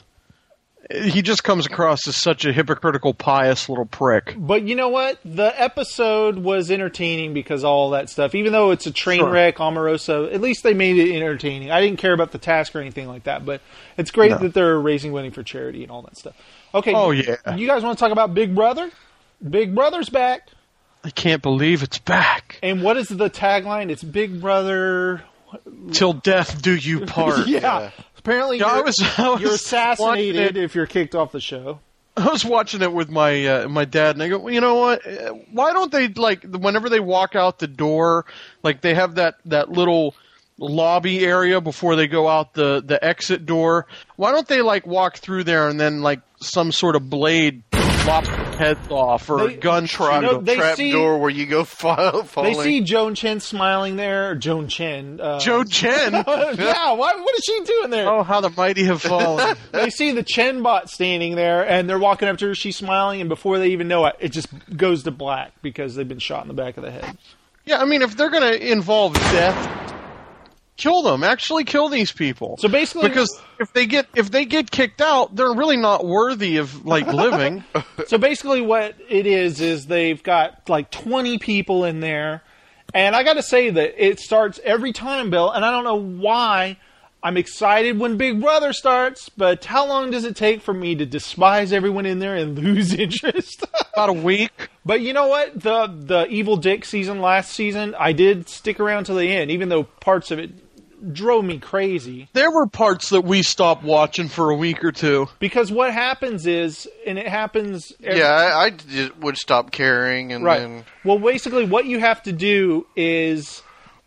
He just comes across as such a hypocritical, pious little prick. But you know what? The episode was entertaining because of all that stuff. Even though it's a train wreck, Omarosa, at least they made it entertaining. I didn't care about the task or anything like that, but it's great that they're raising money for charity and all that stuff. Okay. Oh, yeah. You guys want to talk about Big Brother? Big Brother's back. I can't believe it's back. And what is the tagline? It's Big Brother... Till death do you part. Yeah. Apparently, you're assassinated if you're kicked off the show. I was watching it with my my dad, and I go, well, you know what? Why don't they, like, whenever they walk out the door, like, they have that little lobby area before they go out the exit door. Why don't they, like, walk through there and then, like, some sort of blade lops their heads off, or a gun trap door where you go falling. They see Joan Chen smiling there. Joan Chen. Joan Chen? Yeah, what is she doing there? Oh, how the mighty have fallen. They see the Chen bot standing there, and they're walking up to her. She's smiling, and before they even know it, it just goes to black because they've been shot in the back of the head. Yeah, I mean, if they're going to involve death, kill them. Actually kill these people. So basically, because if they get kicked out, they're really not worthy of, like, living. So basically what it is they've got like 20 people in there, and I got to say that it starts every time, Bill, and I don't know why I'm excited when Big Brother starts, but how long does it take for me to despise everyone in there and lose interest? About a week. But you know what? The Evil Dick season last season, I did stick around to the end, even though parts of it drove me crazy. There were parts that we stopped watching for a week or two. Because what happens is, and it happens... I just would stop caring, and then... Well, basically what you have to do is...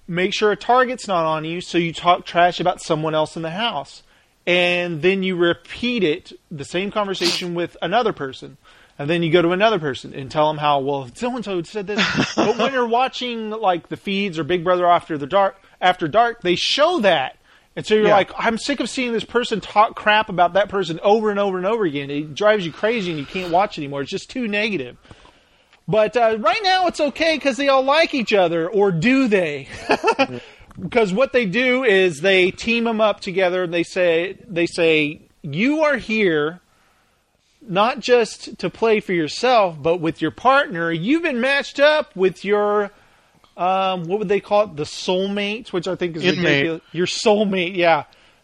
make sure a target's not on you, so you talk trash about someone else in the house. And then you repeat it, the same conversation with another person. And then you go to another person and tell them how, well, so-and-so said this. But when you're watching, like, the feeds or Big Brother After Dark, they show that. And so you're like, I'm sick of seeing this person talk crap about that person over and over and over again. It drives you crazy and you can't watch anymore. It's just too negative. But right now it's okay because they all like each other. Or do they? Because what they do is they team them up together. And they say, you are here not just to play for yourself, but with your partner. You've been matched up with your, what would they call it? The soulmate, which I think is ridiculous. Your soulmate, yeah.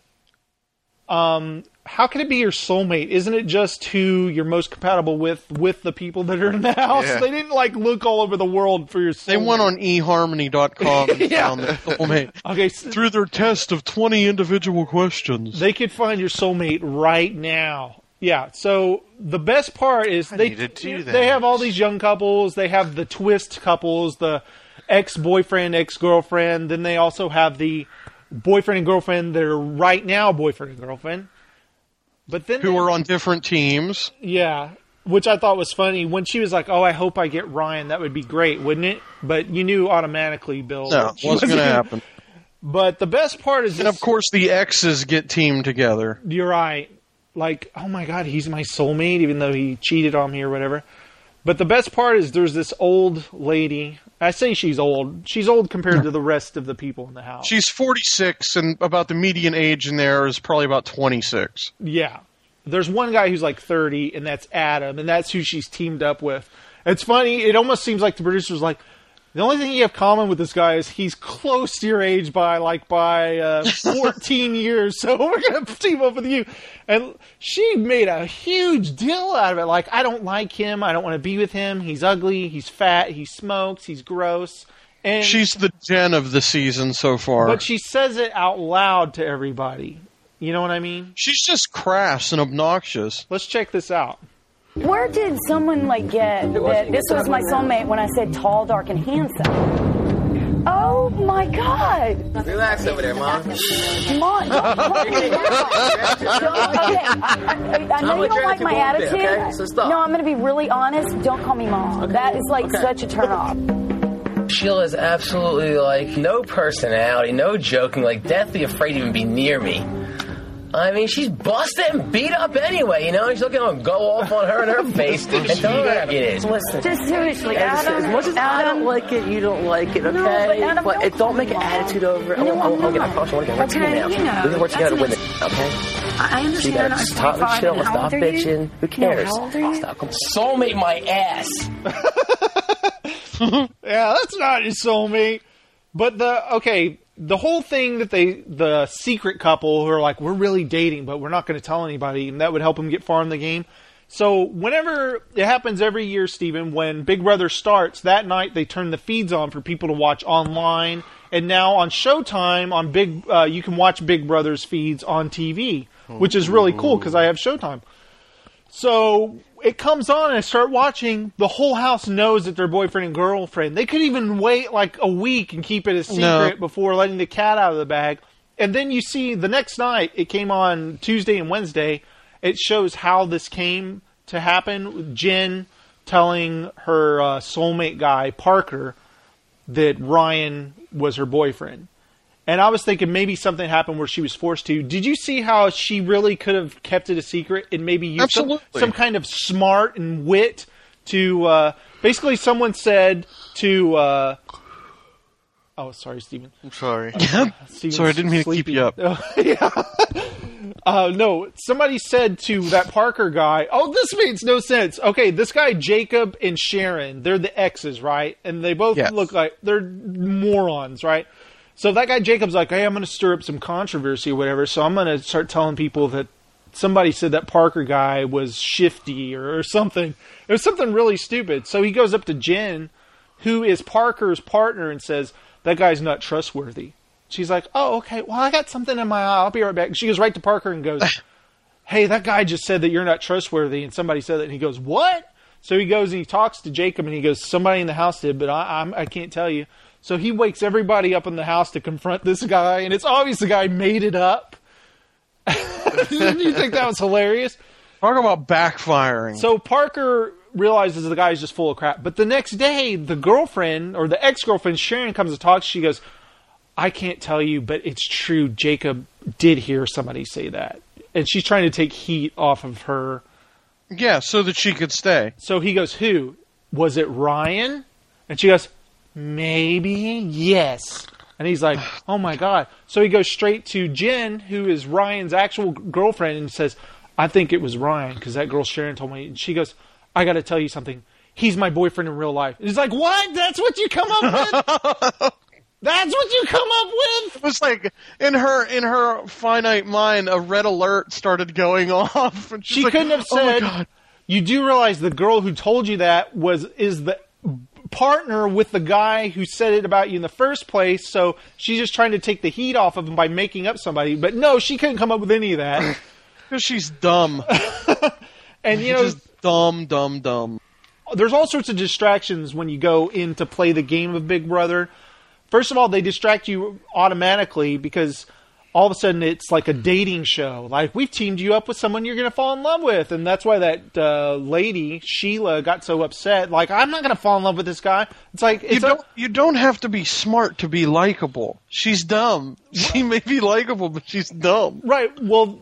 How can it be your soulmate? Isn't it just who you're most compatible with the people that are in the house? Yeah. They didn't, like, look all over the world for your soulmate. They went on eHarmony.com and found their soulmate. Okay, through their test of 20 individual questions. They could find your soulmate right now. Yeah, so the best part is they have all these young couples. They have the twist couples, the ex-boyfriend, ex-girlfriend. Then they also have the boyfriend and girlfriend that are right now boyfriend and girlfriend. But then who are on different teams. Yeah, which I thought was funny. When she was like, oh, I hope I get Ryan. That would be great, wouldn't it? But you knew automatically, Bill. No, it wasn't going to happen. But the best part is... And, of course, the exes get teamed together. You're right. Like, oh my God, he's my soulmate, even though he cheated on me or whatever. But the best part is there's this old lady. I say she's old. She's old compared to the rest of the people in the house. She's 46, and about the median age in there is probably about 26. Yeah. There's one guy who's like 30, and that's Adam, and that's who she's teamed up with. It's funny. It almost seems like the producer's like, the only thing you have common with this guy is he's close to your age by 14 years, so we're going to team up with you. And she made a huge deal out of it. Like, I don't like him. I don't want to be with him. He's ugly. He's fat. He smokes. He's gross. And she's the Jen of the season so far. But she says it out loud to everybody. You know what I mean? She's just crass and obnoxious. Let's check this out. Where did someone get that this was my soulmate when I said tall, dark, and handsome? Oh my God! Relax over there, Mom. Mom, okay. I know you don't like my attitude. Okay? So stop. No, I'm going to be really honest. Don't call me Mom. Okay. That is such a turn off. Sheila's absolutely no personality, no joking, deathly afraid to even be near me. I mean, she's busted and beat up anyway, She's looking to go off on her in her face and tell her how it is. Listen, just seriously, Adam. As much as I don't like it, you don't like it, okay? No, but don't make an attitude over it. I want to get her team now. We can work together with it, okay? I understand. So you gotta stop and chill and stop bitching. Who cares? Stop. Soulmate my ass. Yeah, that's not his soulmate. But the whole thing that the secret couple who are like, we're really dating, but we're not going to tell anybody, and that would help them get far in the game. So whenever it happens every year, Stephen, when Big Brother starts, that night they turn the feeds on for people to watch online. And now on Showtime, you can watch Big Brother's feeds on TV, which is really cool because I have Showtime. So it comes on and I start watching. The whole house knows that they're boyfriend and girlfriend. They could even wait a week and keep it a secret before letting the cat out of the bag. And then you see the next night, it came on Tuesday and Wednesday. It shows how this came to happen. Jen telling her soulmate guy, Parker, that Ryan was her boyfriend. And I was thinking maybe something happened where she was forced to. Did you see how she really could have kept it a secret and maybe used some kind of smart and wit to... basically, someone said to... oh, sorry, Stephen. I'm sorry. Sorry, I didn't mean to keep you up. No, somebody said to that Parker guy, oh, this makes no sense. Okay, this guy, Jacob and Sharon, they're the exes, right? And they both look like they're morons, right? So that guy Jacob's like, hey, I'm going to stir up some controversy or whatever, so I'm going to start telling people that somebody said that Parker guy was shifty or something. It was something really stupid. So he goes up to Jen, who is Parker's partner, and says, that guy's not trustworthy. She's like, oh, okay, well, I got something in my eye. I'll be right back. She goes right to Parker and goes, hey, that guy just said that you're not trustworthy, and somebody said that. And he goes, what? So he goes and he talks to Jacob, and he goes, somebody in the house did, but I can't tell you. So he wakes everybody up in the house to confront this guy, and it's obvious the guy made it up. Didn't you think that was hilarious? Talk about backfiring. So Parker realizes the guy's just full of crap. But the next day, the girlfriend, or the ex-girlfriend, Sharon, comes to talk. She goes, I can't tell you, but it's true. Jacob did hear somebody say that. And she's trying to take heat off of her. Yeah, so that she could stay. So he goes, who? Was it Ryan? And she goes, maybe, yes. And he's like, oh my God. So he goes straight to Jen, who is Ryan's actual girlfriend, and says, I think it was Ryan, because that girl Sharon told me. And she goes, I got to tell you something. He's my boyfriend in real life. And he's like, what? That's what you come up with? That's what you come up with? It was like, in her finite mind, a red alert started going off. And she couldn't have said, oh my God. You do realize the girl who told you that is the partner with the guy who said it about you in the first place, so she's just trying to take the heat off of him by making up somebody. But no, she couldn't come up with any of that. Because she's dumb. And you know, just dumb. There's all sorts of distractions when you go in to play the game of Big Brother. First of all, they distract you automatically because all of a sudden it's like a dating show. Like, we've teamed you up with someone you're going to fall in love with. And that's why that lady, Sheila, got so upset. Like, I'm not going to fall in love with this guy. It's like... You don't have to be smart to be likable. She's dumb. She may be likable, but she's dumb. Right. Well,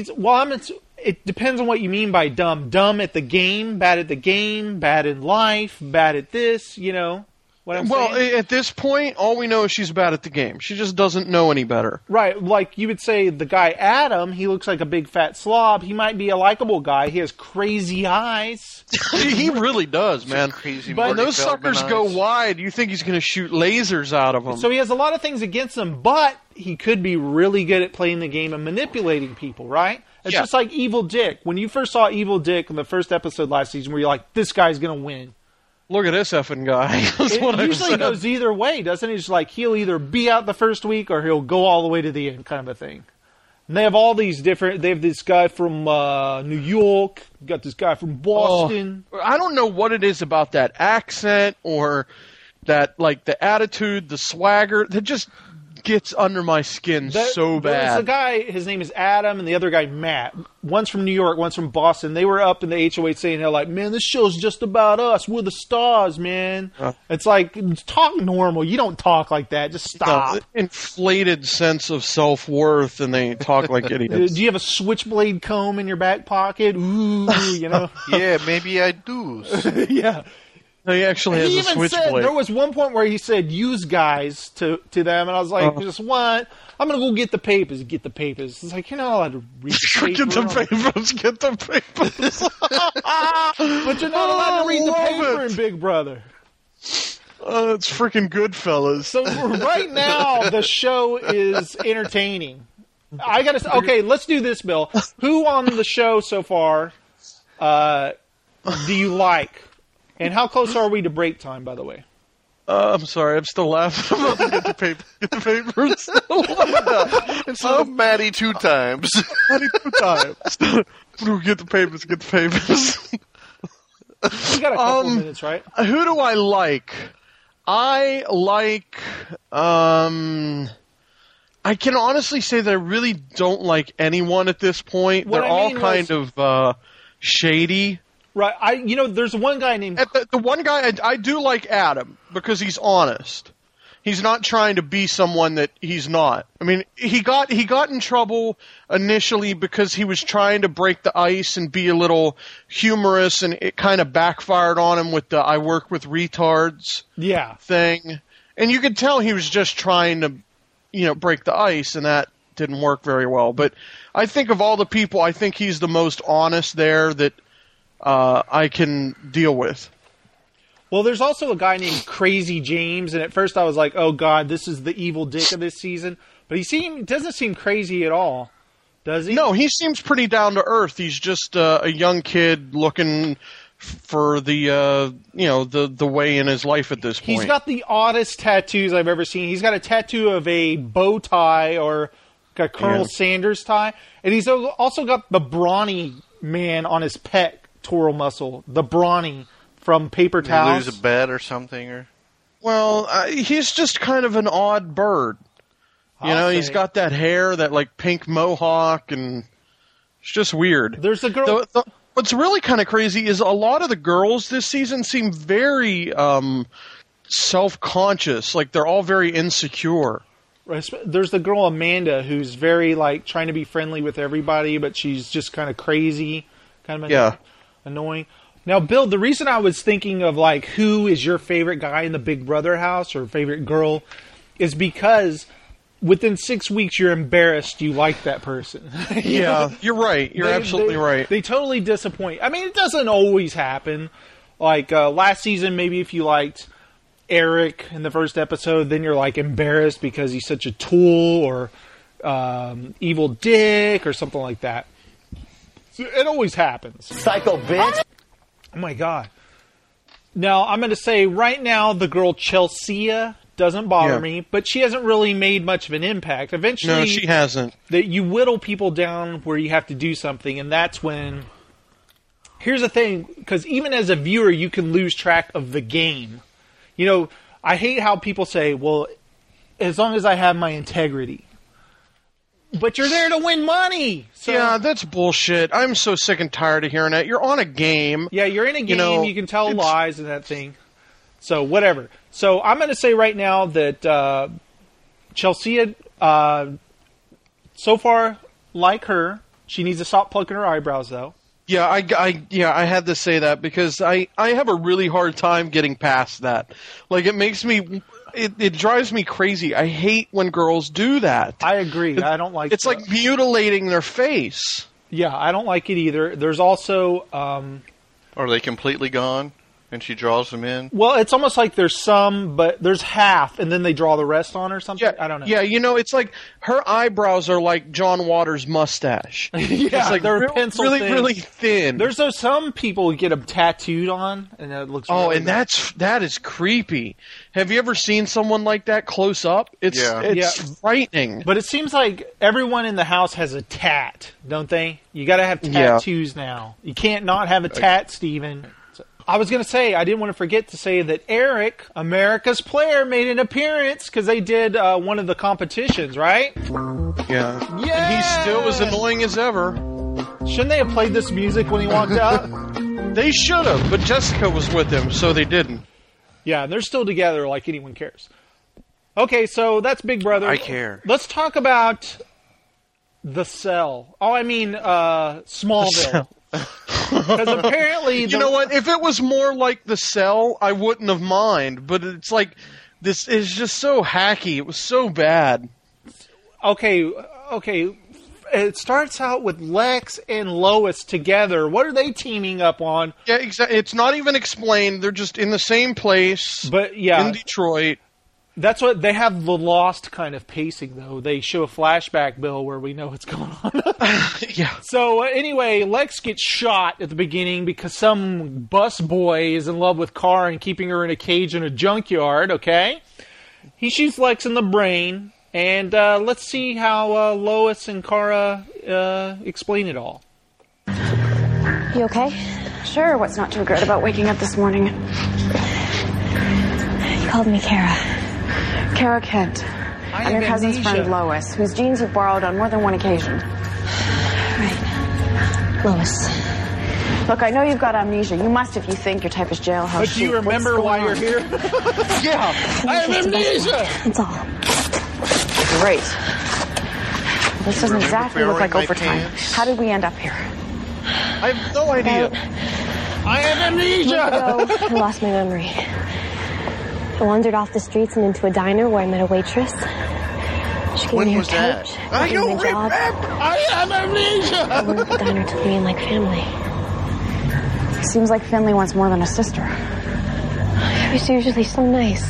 it depends on what you mean by dumb. Dumb at the game, bad in life, bad at this, you know... Well, at this point, all we know is she's bad at the game. She just doesn't know any better. Right. Like, you would say the guy Adam, he looks like a big fat slob. He might be a likable guy. He has crazy eyes. He really does, man. But when those suckers go wide, you think he's going to shoot lasers out of them. So he has a lot of things against him, but he could be really good at playing the game and manipulating people, right? It's just like Evil Dick. When you first saw Evil Dick in the first episode last season, where you're like, this guy's going to win. Look at this effing guy. It usually goes either way, doesn't it? It's like he'll either be out the first week or he'll go all the way to the end, kind of a thing. And they have all these different... They have this guy from New York. Got this guy from Boston. I don't know what it is about that accent or that, like, the attitude, the swagger. That just gets under my skin so bad. There's a guy, his name is Adam, and the other guy, Matt. One's from New York, one's from Boston. They were up in the HOH saying, they're like, man, this show's just about us. We're the stars, man. It's like, talk normal. You don't talk like that. Just stop. Inflated sense of self-worth, and they talk like idiots. Do you have a switchblade comb in your back pocket? Ooh, you know? Yeah, maybe I do. Yeah. No, he actually has a switchblade. There was one point where he said, use guys to them, and I was like, just what? I'm going to go get the papers. Get the papers. It's like, you're not allowed to read the paper. Get the papers. But you're not allowed to read the paper in Big Brother. It's freaking Goodfellas. So right now, the show is entertaining. I got to... Okay, let's do this, Bill. Who on the show so far do you like? And how close are we to break time, by the way? I'm sorry, I'm still laughing. I'm about to get the paper. Get the papers. Instead of Maddie 2 times. Maddie 2 times. Get the papers. Get the papers. You got a couple of minutes, right? Who do I like? I like. I can honestly say that I really don't like anyone at this point. They're all kind of shady. Right, there's one guy named... The one guy, I do like Adam, because he's honest. He's not trying to be someone that he's not. I mean, he got in trouble initially because he was trying to break the ice and be a little humorous, and it kind of backfired on him with the I work with retards thing. And you could tell he was just trying to, break the ice, and that didn't work very well. But I think of all the people, I think he's the most honest there that I can deal with. Well, there's also a guy named Crazy James, and at first I was like, oh God, this is the evil dick of this season. But he doesn't seem crazy at all, does he? No, he seems pretty down to earth. He's just a young kid looking for the way in his life at this point. He's got the oddest tattoos I've ever seen. He's got a tattoo of a bow tie or a Colonel Sanders tie, and he's also got the brawny man on his pectoral muscle, the brawny. from paper towels. Lose a bet or something, or Well, he's just kind of an odd bird. You know, he's got that hair, that like pink mohawk, and it's just weird. There's a girl. What's really kind of crazy is a lot of the girls this season seem very self-conscious. Like they're all very insecure. There's the girl Amanda who's very like trying to be friendly with everybody, but she's just kind of crazy, kind of annoying. Now, Bill, the reason I was thinking of like who is your favorite guy in the Big Brother house or favorite girl is because within 6 weeks you're embarrassed you like that person. Yeah, you're right. You're absolutely right. They totally disappoint. I mean, it doesn't always happen. Like last season, maybe if you liked Eric in the first episode, then you're like embarrassed because he's such a tool or evil dick or something like that. It always happens. Psycho bitch. Oh my God. Now, I'm going to say right now the girl Chelsea doesn't bother me, but she hasn't really made much of an impact. Eventually, no, she hasn't. That you whittle people down where you have to do something, and that's when... Here's the thing, because even as a viewer, you can lose track of the game. You know, I hate how people say, well, as long as I have my integrity. But you're there to win money. So. Yeah, that's bullshit. I'm so sick and tired of hearing that. You're on a game. Yeah, you're in a game. You can tell lies and that thing. So, whatever. So, I'm going to say right now that Chelsea, so far, like her, she needs to stop plucking her eyebrows, though. Yeah, I had to say that because I have a really hard time getting past that. Like, it makes me... It drives me crazy. I hate when girls do that. I agree. I don't like It's like mutilating their face. Yeah, I don't like it either. There's also... Are they completely gone? And she draws them in? Well, it's almost like there's some, but there's half, and then they draw the rest on or something? I don't know. Yeah, you know, it's like her eyebrows are like John Waters' mustache. Yeah, it's like they're pencil really, thin. really thin. There's some people who get them tattooed on, and it looks really and that is creepy. Have you ever seen someone like that close up? It's frightening. But it seems like everyone in the house has a tat, don't they? You got to have tattoos now. You can't not have a tat, Steven. I was going to say, I didn't want to forget to say that Eric, America's Player, made an appearance because they did one of the competitions, right? Yeah. And he still was annoying as ever. Shouldn't they have played this music when he walked out? They should have, but Jessica was with him, so they didn't. Yeah, they're still together like anyone cares. Okay, so that's Big Brother. I care. Let's talk about The Cell. Oh, I mean, Smallville. Because apparently... You know what? If it was more like The Cell, I wouldn't have mind. But it's like, this is just so hacky. It was so bad. Okay. It starts out with Lex and Lois together. What are they teaming up on? Yeah, exactly. It's not even explained. They're just in the same place. But yeah, in Detroit. That's what they have, the Lost kind of pacing, though. They show a flashback, Bill, where we know what's going on. Yeah. So anyway, Lex gets shot at the beginning because some bus boy is in love with Kara and keeping her in a cage in a junkyard. Okay, he shoots Lex in the brain, and let's see how Lois and Kara explain it all. You okay? Sure. What's not to regret about waking up this morning? You called me Kara. Kara Kent. I'm your cousin's friend Lois, whose genes you've borrowed on more than one occasion. Right. Lois. Look, I know you've got amnesia. You must if you think your type is jailhouse. But do you remember why you're here? Yeah. I have amnesia! That's all. Great. This doesn't exactly look like overtime. How did we end up here? I have no idea. I have amnesia! I lost my memory. I wandered off the streets and into a diner where I met a waitress. She gave me her couch. I don't remember. I have amnesia! Everyone at the diner took me in like family. Seems like Finley wants more than a sister. He was usually so nice.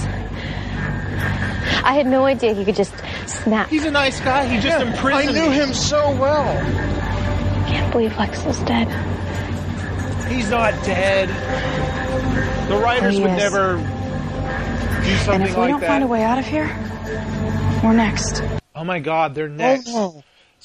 I had no idea he could just snap. He's a nice guy. He just imprisoned me. I knew him so well. I can't believe Lex is dead. He's not dead. The writers would never do something like that. And if we don't find a way out of here, we're next. Oh my God, they're next. Oh, no.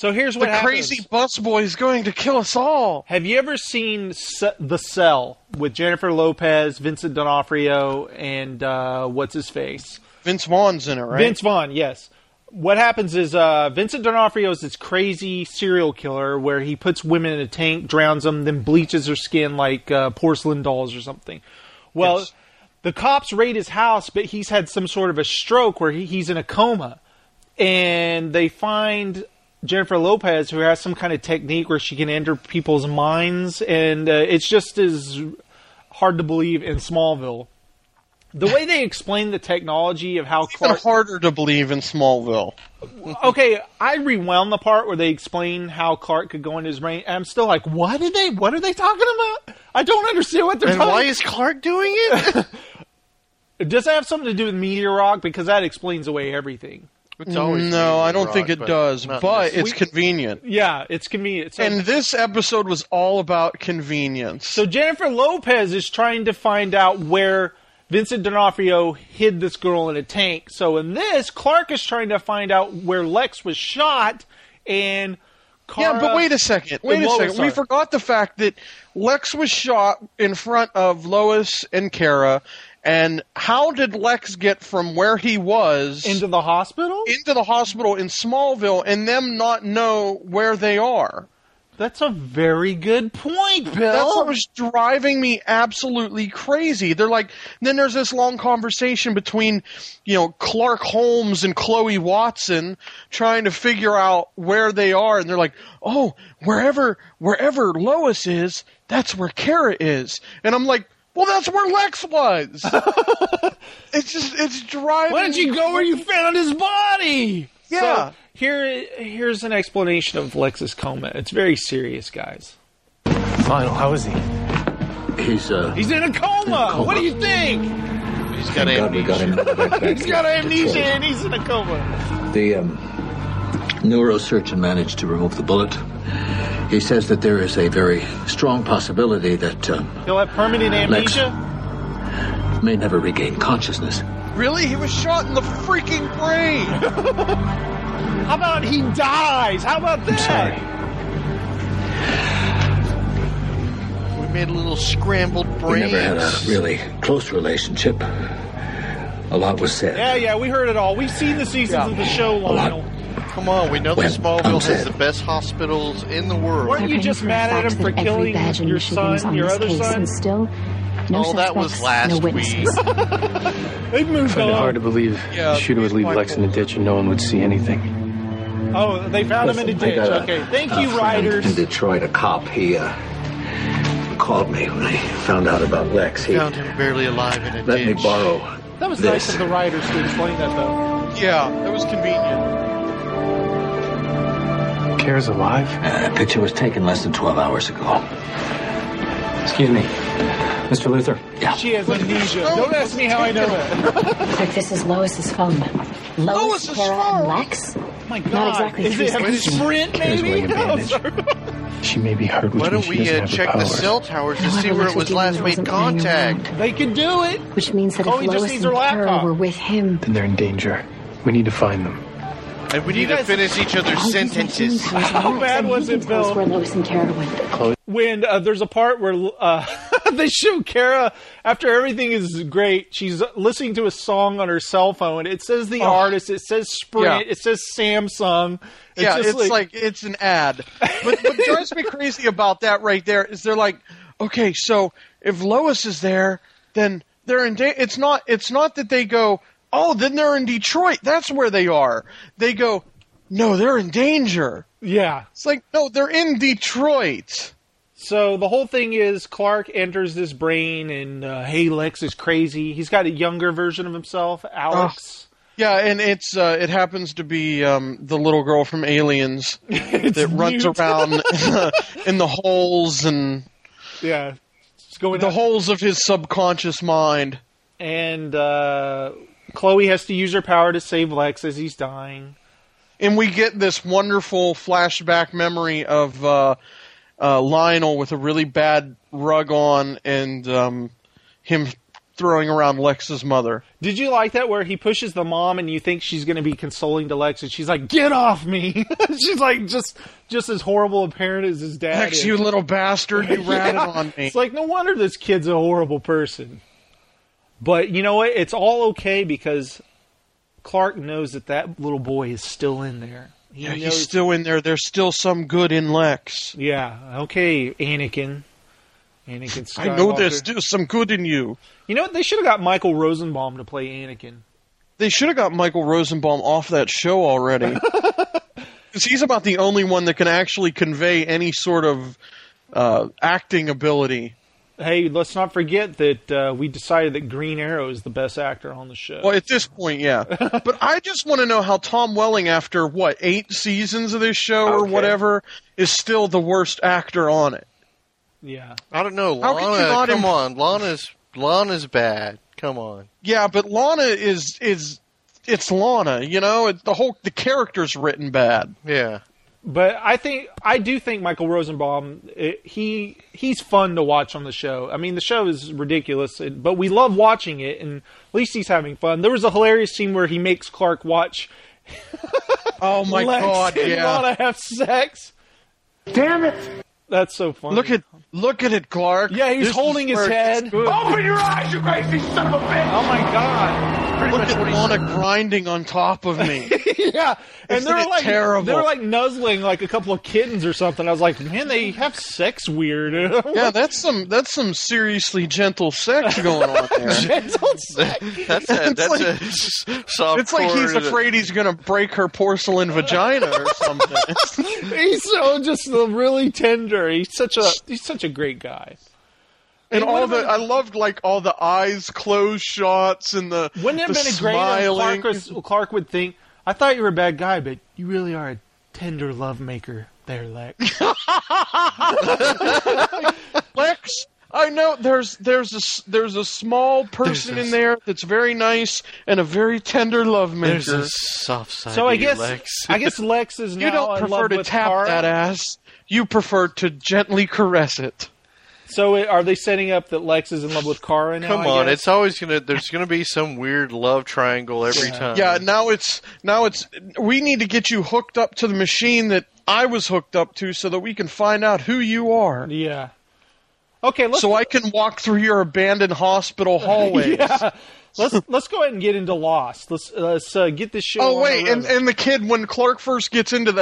So here's what happens. The crazy busboy is going to kill us all. Have you ever seen The Cell with Jennifer Lopez, Vincent D'Onofrio, and what's his face? Vince Vaughn's in it, right? Vince Vaughn, yes. What happens is Vincent D'Onofrio is this crazy serial killer where he puts women in a tank, drowns them, then bleaches their skin like porcelain dolls or something. Well, the cops raid his house, but he's had some sort of a stroke where he's in a coma. And they find Jennifer Lopez, who has some kind of technique where she can enter people's minds. And it's just as hard to believe in Smallville. The way they explain the technology of how Clark... It's even harder to believe in Smallville. Okay, I rewound the part where they explain how Clark could go into his brain, and I'm still like, what are they talking about? I don't understand what they're talking about. And why is Clark doing it? Does that have something to do with Meteor Rock? Because that explains away everything. It's always no, I don't think it does, but it's convenient. Yeah, it's convenient. So, and this episode was all about convenience. So Jennifer Lopez is trying to find out where Vincent D'Onofrio hid this girl in a tank. So in this, Clark is trying to find out where Lex was shot, and Kara... Yeah, but wait a second. We forgot the fact that Lex was shot in front of Lois and Kara, and how did Lex get from where he was... Into the hospital? Into the hospital in Smallville, and them not know where they are? That's a very good point, Bill. That's what was driving me absolutely crazy. They're like, then there's this long conversation between, Clark Holmes and Chloe Watson trying to figure out where they are, and they're like, oh, wherever Lois is, that's where Kara is. And I'm like, well, that's where Lex was. It's driving. Why don't you go where you found his body? Yeah. So, here's an explanation of Lex's coma. It's very serious, guys. Lionel, how is he? He's in a coma. What do you think? He's got amnesia. He's got amnesia and he's in a coma. The neurosurgeon managed to remove the bullet. He says that there is a very strong possibility that he'll have permanent amnesia. Lex may never regain consciousness. Really? He was shot in the freaking brain. How about he dies? How about that? I'm sorry. We made a little scrambled brain. We never had a really close relationship. A lot was said. Yeah, we heard it all. We've seen the seasons of the show, Lionel. Come on, we know that Smallville has the best hospitals in the world. Weren't you just mad at him for killing your son, your other son? Still, no that was last week. They've moved on. It's hard to believe the shooter would leave Lex in a ditch and no one would see anything. Oh, they found him in a ditch. Okay, thank you, writers. In Detroit, a cop, he called me when I found out about Lex. He found him barely alive in a ditch. Let me borrow That was this. nice of the writers to explain that, though. Yeah, that was convenient. Kara's alive? A picture was taken less than 12 hours ago. Excuse me. Mr. Luther? Yeah. She has amnesia. Don't ask me how I know that. Rick, this is Lois's phone. Lois, Kara, and Lex? Oh my God. Not exactly Is it a sprint, maybe? She may be hurt, which Why don't means she we doesn't have check the cell towers to see where it was last made contact? They could do it. Which means that Chloe if just Lois needs and her Kara laptop. were with him... Then they're in danger. We need to find them. And we need to finish each other's sentences. How bad was it, Bill? Where Lois and Kara went. When there's a part where they show Kara, after everything is great, she's listening to a song on her cell phone. It says the artist, it says Sprint, it says Samsung. It's like it's an ad. But what drives me crazy about that right there is they're like, okay, so if Lois is there, then they're in danger. It's not that they go, oh, then they're in Detroit. That's where they are. They go, no, they're in danger. Yeah. It's like, no, they're in Detroit. So the whole thing is Clark enters this brain and, hey, Lex is crazy. He's got a younger version of himself, Alex. Yeah, and it happens to be the little girl from Aliens that runs around in the holes and yeah, it's going the holes of his subconscious mind. And Chloe has to use her power to save Lex as he's dying. And we get this wonderful flashback memory of Lionel with a really bad rug on and him throwing around Lex's mother. Did you like that where he pushes the mom and you think she's going to be consoling to Lex and she's like, get off me. She's like just as horrible a parent as his dad Lex, is. you little bastard, you ratted on me. It's like, no wonder this kid's a horrible person. But you know what? It's all okay because Clark knows that little boy is still in there. He's still in there. There's still some good in Lex. Yeah. Okay, Anakin Skywalker. I know there's still some good in you. You know what? They should have got Michael Rosenbaum to play Anakin. They should have got Michael Rosenbaum off that show already. Because he's about the only one that can actually convey any sort of acting ability. Hey, let's not forget that we decided that Green Arrow is the best actor on the show. Well, at this point, yeah. But I just want to know how Tom Welling, after, 8 seasons of this show or whatever, is still the worst actor on it. Yeah. I don't know. Lana, come on. Lana's bad. Come on. Yeah, but Lana it's Lana, you know? The character's written bad. Yeah. But I do think Michael Rosenbaum, he's fun to watch on the show. I mean, the show is ridiculous, but we love watching it, and at least he's having fun. There was a hilarious scene where he makes Clark watch oh my Lex God, and yeah. Lana have sex. Damn it! That's so funny. Look at it, Clark. Yeah, he's holding his head. Open your eyes, you crazy son of a bitch! Oh my God. Look at Lana grinding on top of me. Yeah, and they're like terrible. They're like nuzzling like a couple of kittens or something. I was like, man, they have sex weird. Yeah, that's some seriously gentle sex going on there. Gentle sex. That's a soft. It's like he's afraid he's going to break her porcelain vagina or something. He's so just really tender. He's such a great guy. And I loved all the eyes closed shots and the wouldn't it have been smiling. Great if Clark would think, I thought you were a bad guy, but you really are a tender love maker there, Lex. Lex, I know there's a small person in there that's very nice and a very tender love maker. There's a soft side so to I guess Lex. I guess Lex is now you don't in prefer love to with tap Kara. that ass. You prefer to gently caress it. So are they setting up that Lex is in love with Kara now? Come on, it's always there's gonna be some weird love triangle every time. Yeah, now it's we need to get you hooked up to the machine that I was hooked up to so that we can find out who you are. Yeah. Okay, so I can walk through your abandoned hospital hallways. Yeah. Let's go ahead and get into Lost. Let's get this show. Oh wait, and the kid, when Clark first gets into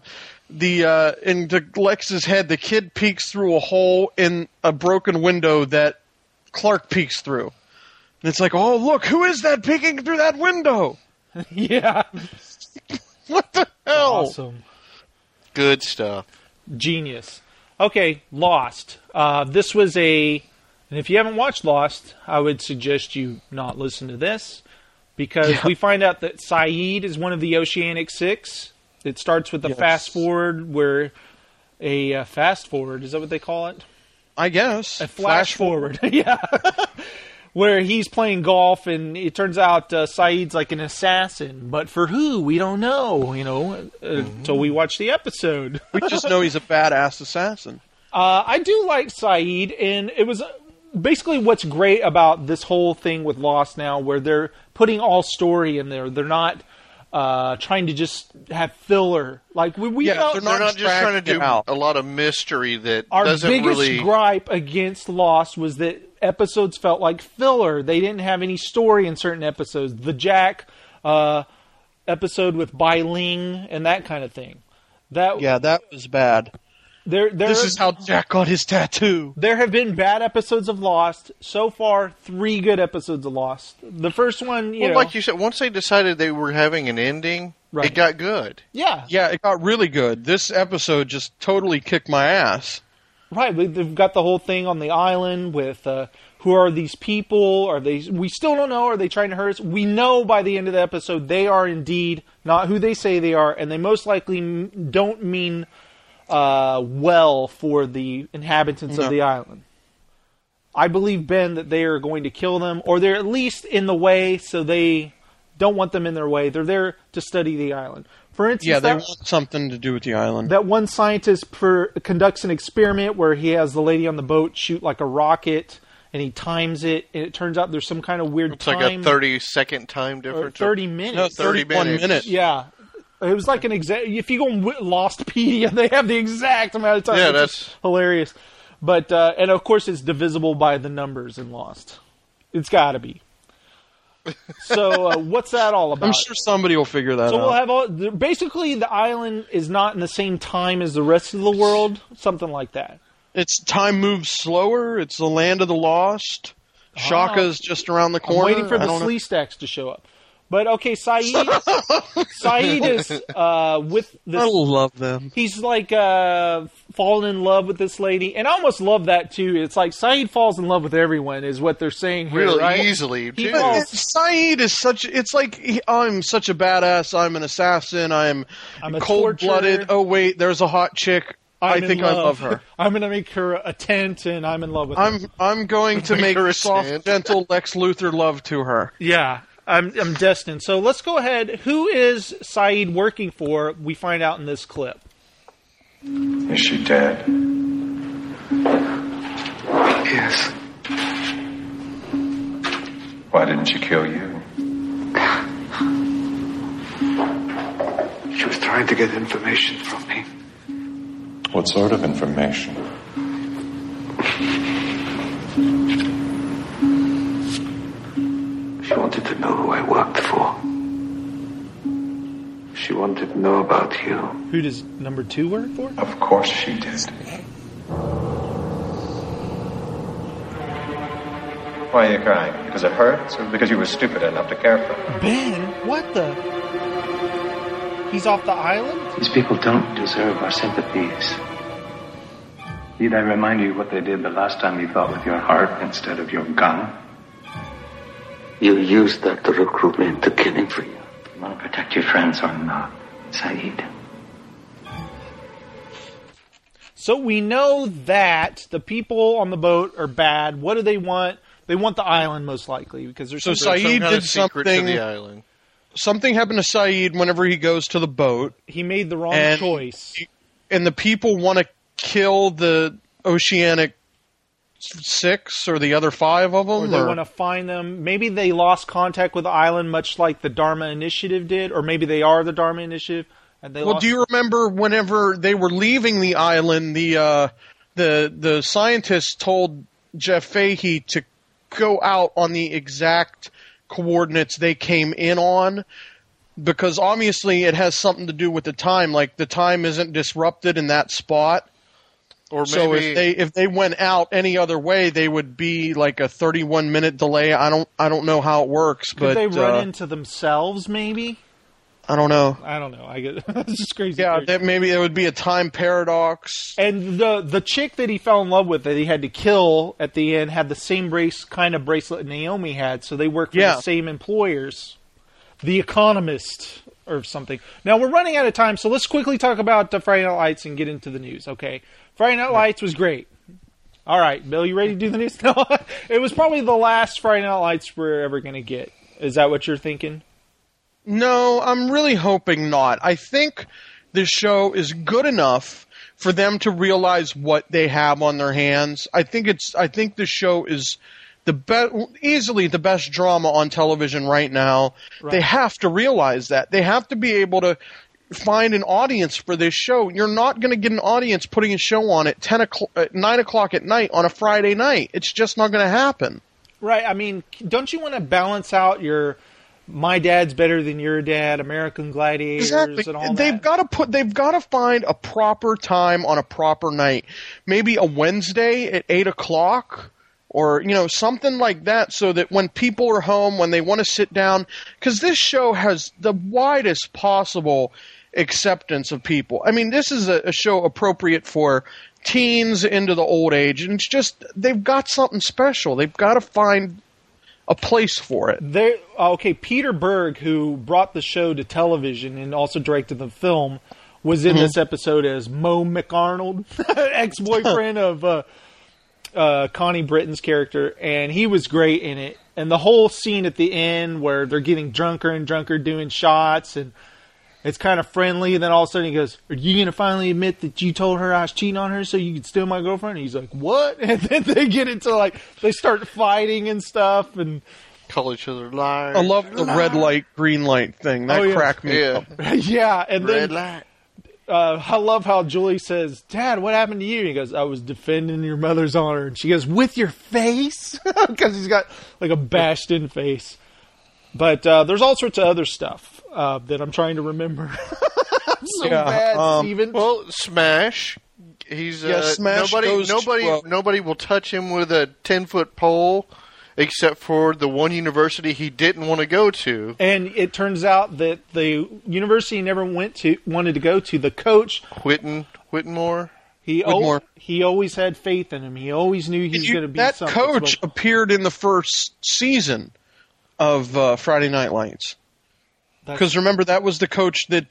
into Lex's head, the kid peeks through a hole in a broken window that Clark peeks through. And it's like, oh look, who is that peeking through that window? Yeah. What the hell? Awesome. Good stuff. Genius. Okay, Lost. This was and if you haven't watched Lost, I would suggest you not listen to this, because we find out that Saeed is one of the Oceanic Six. It starts with a fast forward, where a fast forward, is that what they call it? I guess. A flash forward. Yeah. Where he's playing golf, and it turns out Saeed's like an assassin. But for who? We don't know, until we watch the episode. We just know he's a badass assassin. I do like Saeed, and it was basically what's great about this whole thing with Lost now, where they're putting all story in there. They're not trying to just have filler. Like they're not just trying to do a lot of mystery that our doesn't biggest really. gripe against Lost was that episodes felt like filler. They didn't have any story in certain episodes. The Jack episode with Bai Ling and that kind of thing. That was bad. This is how Jack got his tattoo. There have been bad episodes of Lost. So far, 3 good episodes of Lost. The first one, like you said, once they decided they were having an ending, it got good. Yeah. Yeah, it got really good. This episode just totally kicked my ass. Right, they've got the whole thing on the island with who are these people? We still don't know. Are they trying to hurt us? We know by the end of the episode they are indeed not who they say they are, and they most likely don't mean well for the inhabitants of the island. I believe, Ben, that they are going to kill them, or they're at least in the way, so they don't want them in their way. They're there to study the island. For instance, they want something to do with the island. That one scientist conducts an experiment where he has the lady on the boat shoot like a rocket, and he times it, and it turns out there's some kind of weird It's time. like a 30-second time difference. 30 minutes. No, 31 minutes. Yeah. It was like an exact. If you go on Lostpedia, they have the exact amount of time. Yeah, which that's is hilarious. But and of course, it's divisible by the numbers in Lost. It's got to be. So what's that all about? I'm sure somebody will figure that out. So we'll have basically the island is not in the same time as the rest of the world, something like that. It's time moves slower. It's the land of the lost. Shaka's just around the corner. I'm waiting for the Slee Stacks to show up. But okay, Saeed. Saeed is with this. I love them. He's like falling in love with this lady, and I almost love that too. It's like Saeed falls in love with everyone, is what they're saying here, really right? easily. Too. Saeed is such. It's like I'm such a badass. I'm an assassin. I'm cold-blooded. Oh wait, there's a hot chick. I think I love her. I'm going to make her a tent, and I'm in love with her. I'm going to make soft, gentle Lex Luthor love to her. Yeah. I'm destined. So let's go ahead. Who is Saeed working for? We find out in this clip. Is she dead? Yes. Why didn't she kill you? She was trying to get information from me. What sort of information? She wanted to know who I worked for. She wanted to know about you. Who does number 2 work for? Of course she did. Why are you crying? Because it hurts, or because you were stupid enough to care for her? Ben, what the? He's off the island? These people don't deserve our sympathies. Need I remind you what they did the last time you fought with your heart instead of your gun? You used that to recruit me into killing for you. You want to protect your friends or not, Saeed? So we know that the people on the boat are bad. What do they want? They want the island, most likely, because there's so Saeed did something. To the island. Something happened to Saeed whenever he goes to the boat. He made the wrong choice, and the people want to kill the Oceanic 6 or the other 5 of them? Or they want to find them. Maybe they lost contact with the island, much like the Dharma Initiative did, or maybe they are the Dharma Initiative. And they do you remember whenever they were leaving the island, the scientists told Jeff Fahey to go out on the exact coordinates they came in on? Because obviously it has something to do with the time. Like, the time isn't disrupted in that spot. Or maybe, so if they went out any other way, they would be like a 31-minute delay. I don't know how it works. Could they run into themselves? Maybe. I don't know. I get it's just crazy. Yeah, maybe it would be a time paradox. And the chick that he fell in love with that he had to kill at the end had the same kind of bracelet Naomi had. So they work for the same employers, The Economist or something. Now we're running out of time, so let's quickly talk about Friday Night Lights and get into the news. Okay. Friday Night Lights was great. All right, Bill, you ready to do the news? No, it was probably the last Friday Night Lights we're ever going to get. Is that what you're thinking? No, I'm really hoping not. I think this show is good enough for them to realize what they have on their hands. I think this show is easily the best drama on television right now. Right. They have to realize that. They have to be able to find an audience for this show. You're not going to get an audience putting a show on at 9 o'clock at night on a Friday night. It's just not going to happen. Right. I mean, don't you want to balance out your My Dad's Better Than Your Dad, American Gladiators, and all that? They've got to find a proper time on a proper night. Maybe a Wednesday at 8 o'clock. Or, something like that, so that when people are home, when they want to sit down, because this show has the widest possible acceptance of people. I mean, this is a show appropriate for teens into the old age, and it's just, they've got something special. They've got to find a place for it. Peter Berg, who brought the show to television and also directed the film, was in this episode as Mo McArnold, ex-boyfriend of Connie Britton's character, and he was great in it. And the whole scene at the end where they're getting drunker and drunker doing shots, and It's kind of friendly, and then all of a sudden he goes, "Are you going to finally admit that you told her I was cheating on her so you could steal my girlfriend?" And he's like, "What?" And then they get into, like, they start fighting and stuff, and call each other liars. I love the red light, green light thing. That cracked me up. Yeah, and red then light. I love how Julie says, "Dad, what happened to you?" And he goes, "I was defending your mother's honor." And she goes, "With your face?" Because he's got, like, a bashed-in face. But there's all sorts of other stuff that I'm trying to remember. I'm so bad, Steven. Well, Smash. He's Smash nobody will touch him with a 10-foot pole, except for the one university he didn't want to go to. And it turns out that the university he never wanted to go to, the coach, Whitmore. He always had faith in him. He always knew he was going to be something. That coach appeared in the first season of Friday Night Lights. Because remember, that was the coach that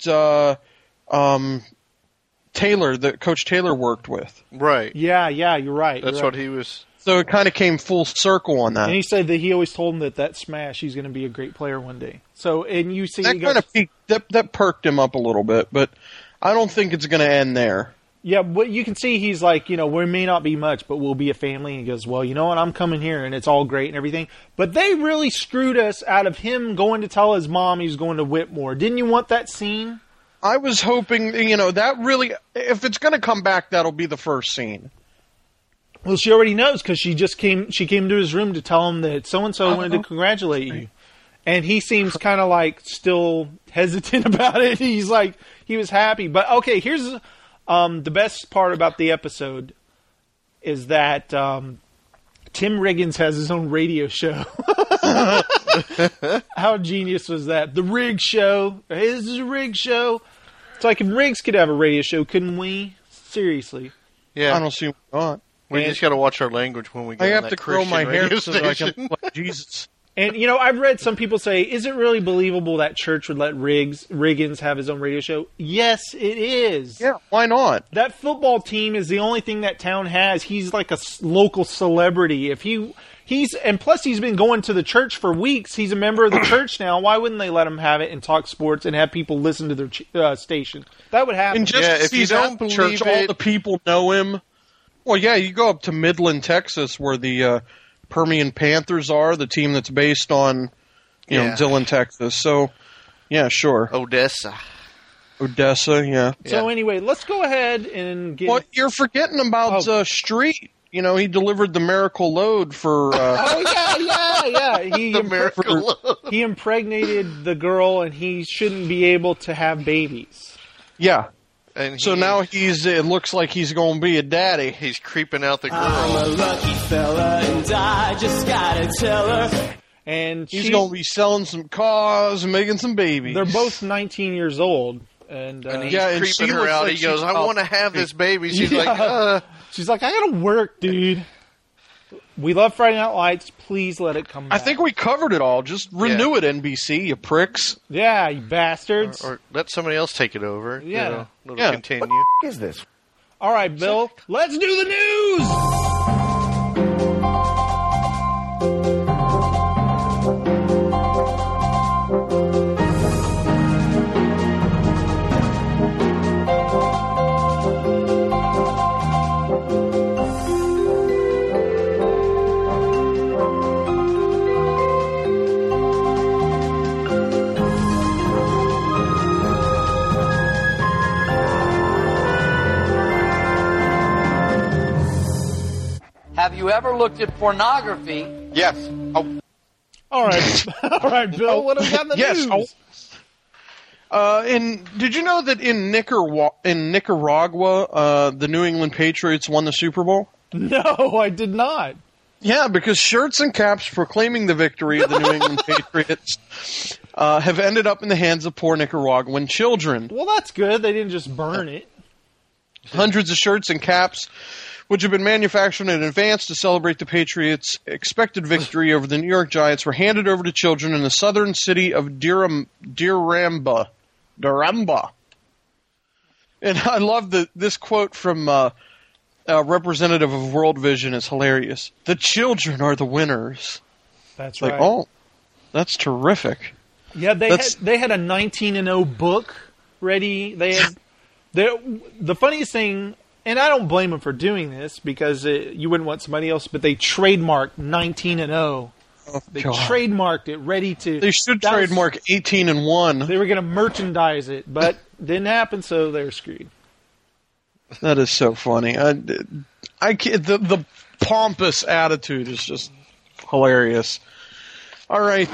Coach Taylor worked with. Right. Yeah, you're right. That's what he was. So it kind of came full circle on that. And he said that he always told him that Smash, he's going to be a great player one day. So, and you see, that kind of that perked him up a little bit, but I don't think it's going to end there. Yeah, but you can see he's like, we may not be much, but we'll be a family. And he goes, well, you know what? I'm coming here, and it's all great and everything. But they really screwed us out of him going to tell his mom he's going to Whitmore. Didn't you want that scene? I was hoping, that really, if it's going to come back, that'll be the first scene. Well, she already knows because she came to his room to tell him that so-and-so wanted to congratulate you. And he seems kind of like still hesitant about it. He's like, he was happy. But, okay, here's the best part about the episode is that Tim Riggins has his own radio show. How genius was that? The Riggs Show. Hey, this is a Riggs Show. It's like if Riggs could have a radio show, couldn't we? Seriously. Yeah. I don't see why not. We just got to watch our language when we get on that Christian radio station. I have to curl my hair so I can Jesus. And, I've read some people say, is it really believable that church would let Riggins have his own radio show? Yes, it is. Yeah, why not? That football team is the only thing that town has. He's like a local celebrity. And plus he's been going to the church for weeks. He's a member of the church now. Why wouldn't they let him have it and talk sports and have people listen to their station? That would happen. And just if he's at the church, all the people know him. Well, yeah, you go up to Midland, Texas, where the Permian Panthers are, the team that's based on, Dillon, Texas. So, yeah, sure. Odessa, yeah. So anyway, let's go ahead and get... Well, you're forgetting about Street. He delivered the miracle load for... yeah. The miracle load. He impregnated the girl, and he shouldn't be able to have babies. Yeah. And so now it looks like he's going to be a daddy. He's creeping out the girl. I'm a lucky fella, and I just gotta tell her. And he's going to be selling some cars and making some babies. They're both 19 years old. And he's creeping her out. He goes, I want to have this baby. She's like, She's like, I got to work, dude. We love Friday Night Lights. Please let it come back. I think we covered it all. Just renew it, NBC, you pricks. Yeah, you bastards. Or let somebody else take it over. Yeah. Continue. What is this? All right, Bill. Let's do the news! Have you ever looked at pornography? Yes. Oh. All right, Bill. What have we got in the news? And did you know that in Nicaragua, the New England Patriots won the Super Bowl? No, I did not. Yeah, because shirts and caps proclaiming the victory of the New England Patriots have ended up in the hands of poor Nicaraguan children. Well, that's good. They didn't just burn it. Hundreds of shirts and caps, which have been manufactured in advance to celebrate the Patriots' expected victory over the New York Giants, were handed over to children in the southern city of Duramba. And I love this quote from a representative of World Vision is hilarious. The children are the winners. That's right. Oh, that's terrific. Yeah, they had a 19-0 book ready. They had the funniest thing, and I don't blame them for doing this because you wouldn't want somebody else, but they trademarked 19-0. They trademarked it, ready to. They should trademark 18-1. They were going to merchandise it, but didn't happen, so they were screwed. That is so funny. I can't, the pompous attitude is just hilarious. All right,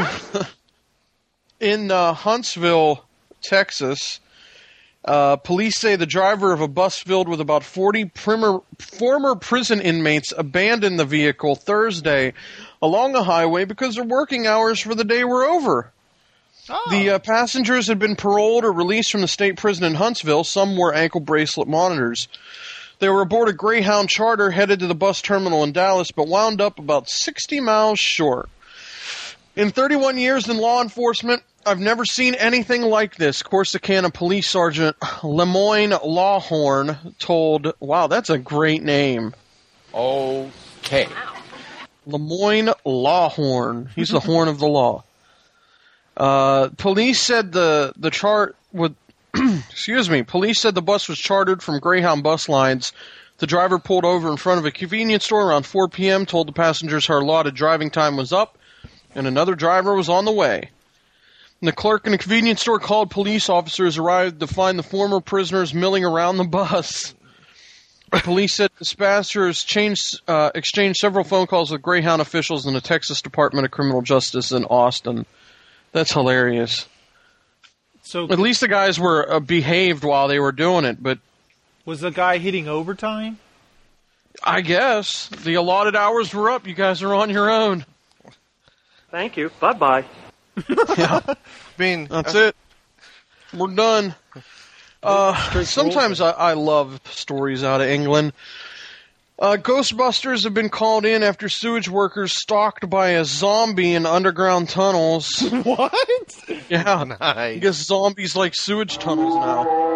in Huntsville, Texas, police say the driver of a bus filled with about 40 former prison inmates abandoned the vehicle Thursday along a highway because their working hours for the day were over. Oh. The passengers had been paroled or released from the state prison in Huntsville. Some wore ankle bracelet monitors. They were aboard a Greyhound charter headed to the bus terminal in Dallas, but wound up about 60 miles short. In 31 years in law enforcement, I've never seen anything like this, Corsicana Police Sergeant Lemoyne Lawhorn told... Wow, that's a great name. Okay. Lemoyne Lawhorn. He's the horn of the law. Police said the chart would... Excuse me. Police said the bus was chartered from Greyhound bus lines. The driver pulled over in front of a convenience store around 4 p.m., told the passengers her allotted driving time was up, and another driver was on the way. The clerk in the convenience store called police officers arrived to find the former prisoners milling around the bus. Police said dispatchers exchanged several phone calls with Greyhound officials in the Texas Department of Criminal Justice in Austin. That's hilarious. So at least the guys were behaved while they were doing it, but... Was the guy hitting overtime? I guess. The allotted hours were up. You guys are on your own. Thank you. Bye-bye. Yeah. That's it. We're done. Sometimes I love stories out of England. Ghostbusters have been called in after sewage workers stalked by a zombie in underground tunnels. What? Yeah. Nice. I guess zombies like sewage tunnels now.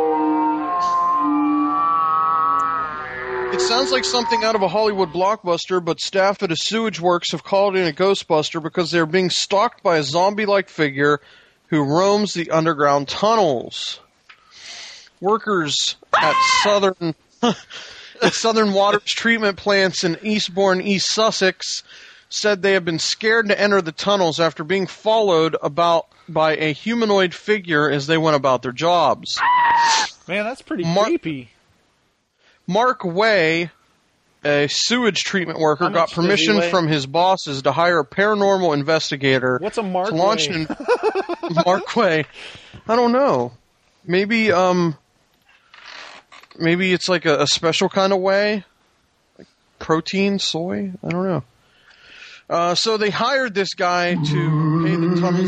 It sounds like something out of a Hollywood blockbuster, but staff at a sewage works have called in a Ghostbuster because they're being stalked by a zombie-like figure who roams the underground tunnels. Workers at Southern Waters treatment plants in Eastbourne, East Sussex, said they have been scared to enter the tunnels after being followed about by a humanoid figure as they went about their jobs. Man, that's pretty creepy. Mark Way, a sewage treatment worker, got permission from his bosses to hire a paranormal investigator. What's a Mark to launch Way? Mark Way. I don't know. Maybe it's like a special kind of whey, like protein, soy. I don't know. So they hired this guy to pay the tunnels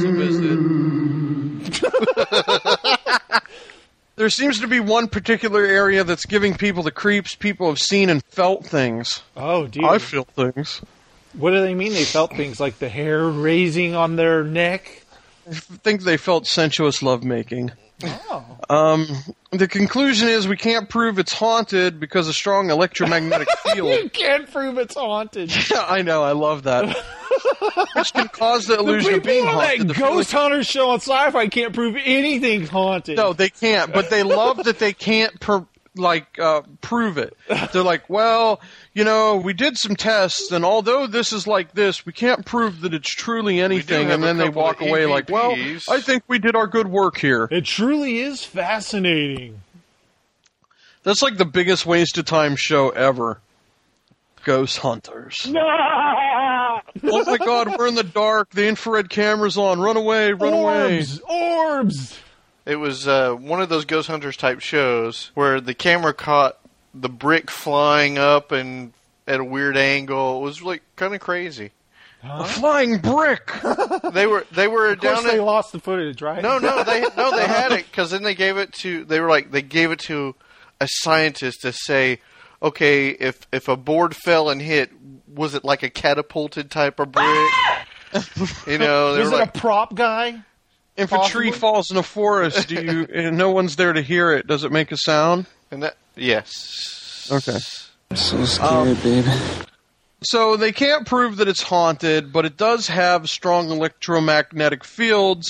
a visit. There seems to be one particular area that's giving people the creeps. People have seen and felt things. Oh, dude. I feel things. What do they mean they felt things? Like the hair raising on their neck? I think they felt sensuous lovemaking. Oh. The conclusion is we can't prove it's haunted because of strong electromagnetic field. You can't prove it's haunted. Yeah, I know. I love that. Which can cause the illusion of being haunted. The Ghost Hunters show on Sci-Fi can't prove anything's haunted. No, they can't. But they love that they can't prove it. They're like, well, we did some tests, and although this is like this, we can't prove that it's truly anything. And then they walk away like, well, I think we did our good work here. It truly is fascinating. That's like the biggest waste of time show ever. Ghost Hunters. Oh my God, we're in the dark. The infrared camera's on. Run away, run away. Orbs! It was one of those Ghost Hunters type shows where the camera caught the brick flying up and at a weird angle. It was like kind of crazy. Huh? A flying brick. They were of down. They lost the footage, right? No, they had it because then they gave it to a scientist to say, okay, if a board fell and hit, was it like a catapulted type of brick? Was it a prop guy? If a tree falls in a forest, and no one's there to hear it, does it make a sound? Yes. Okay. I'm so scared, baby. So they can't prove that it's haunted, but it does have strong electromagnetic fields,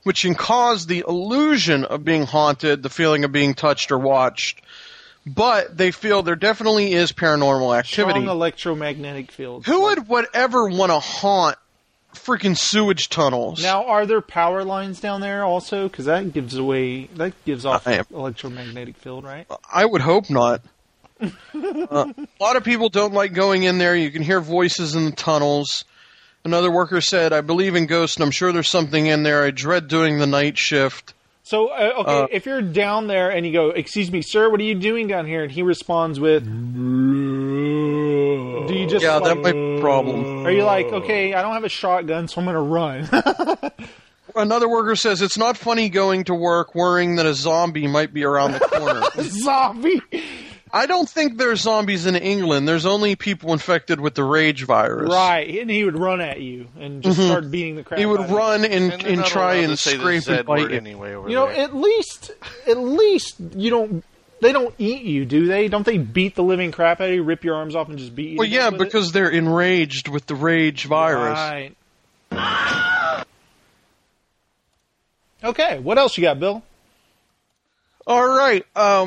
which can cause the illusion of being haunted, the feeling of being touched or watched. But they feel there definitely is paranormal activity. Strong electromagnetic fields. Who would ever want to haunt freaking sewage tunnels? Now, are there power lines down there also? Because that gives off electromagnetic field, right? I would hope not. A lot of people don't like going in there. You can hear voices in the tunnels. Another worker said, I believe in ghosts, and I'm sure there's something in there. I dread doing the night shift. So, if you're down there and you go, excuse me, sir, what are you doing down here? And he responds with, do you just that might be a problem. Are you like, okay, I don't have a shotgun, so I'm going to run? Another worker says, it's not funny going to work worrying that a zombie might be around the corner. Zombie? I don't think there's zombies in England. There's only people infected with the rage virus. Right, and he would run at you and just start beating the crap out of you. He would run and try and scrape and bite you. Anyway over there. At least you don't. They don't eat you, do they? Don't they beat the living crap out of you, rip your arms off, and just beat you? Well, yeah, because they're enraged with the rage virus. Right. Okay, what else you got, Bill? All right.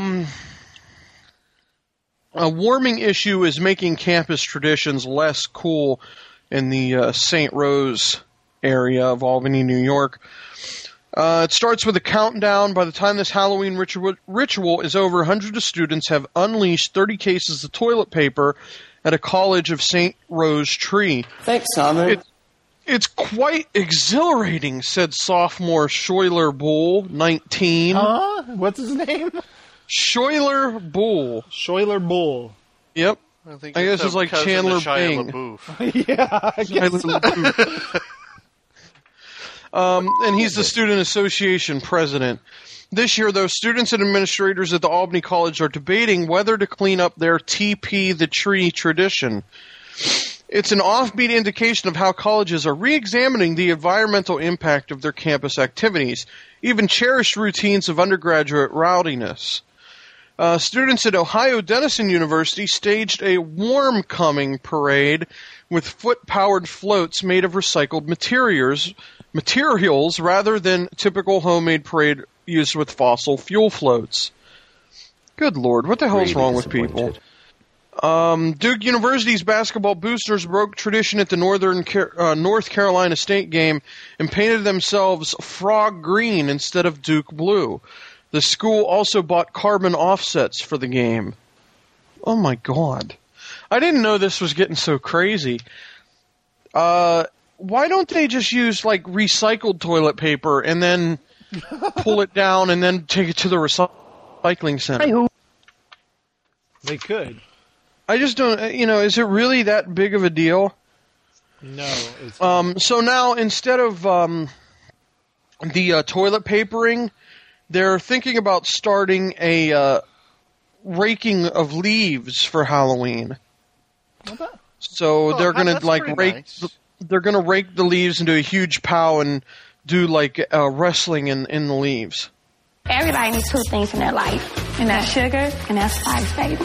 A warming issue is making campus traditions less cool in the St. Rose area of Albany, New York. It starts with a countdown. By the time this Halloween ritual is over, hundreds of students have unleashed 30 cases of toilet paper at a college of St. Rose Tree. Thanks, Simon. It's quite exhilarating, said sophomore Schuyler Bull, 19. What's his name? Schuyler Bull. Schuyler Bull. Yep. I guess it's like Chandler Bing. Yeah, I guess so. And he's the Student Association president. This year, though, students and administrators at the Albany College are debating whether to clean up their TP the Tree tradition. It's an offbeat indication of how colleges are re-examining the environmental impact of their campus activities, even cherished routines of undergraduate rowdiness. Students at Ohio Denison University staged a warm coming parade with foot-powered floats made of recycled materials rather than typical homemade parade used with fossil fuel floats. Good Lord, what the hell is wrong with people? Duke University's basketball boosters broke tradition at the North Carolina State game and painted themselves frog green instead of Duke blue. The school also bought carbon offsets for the game. Oh my God. I didn't know this was getting so crazy. Why don't they just use like recycled toilet paper and then pull it down and then take it to the recycling center? They could. I just don't, is it really that big of a deal? No. It's so now instead of the toilet papering, they're thinking about starting a raking of leaves for Halloween. So they're gonna they're gonna rake the leaves into a huge pile and do like wrestling in the leaves. Everybody needs two things in their life, and that's sugar and that's spice, baby.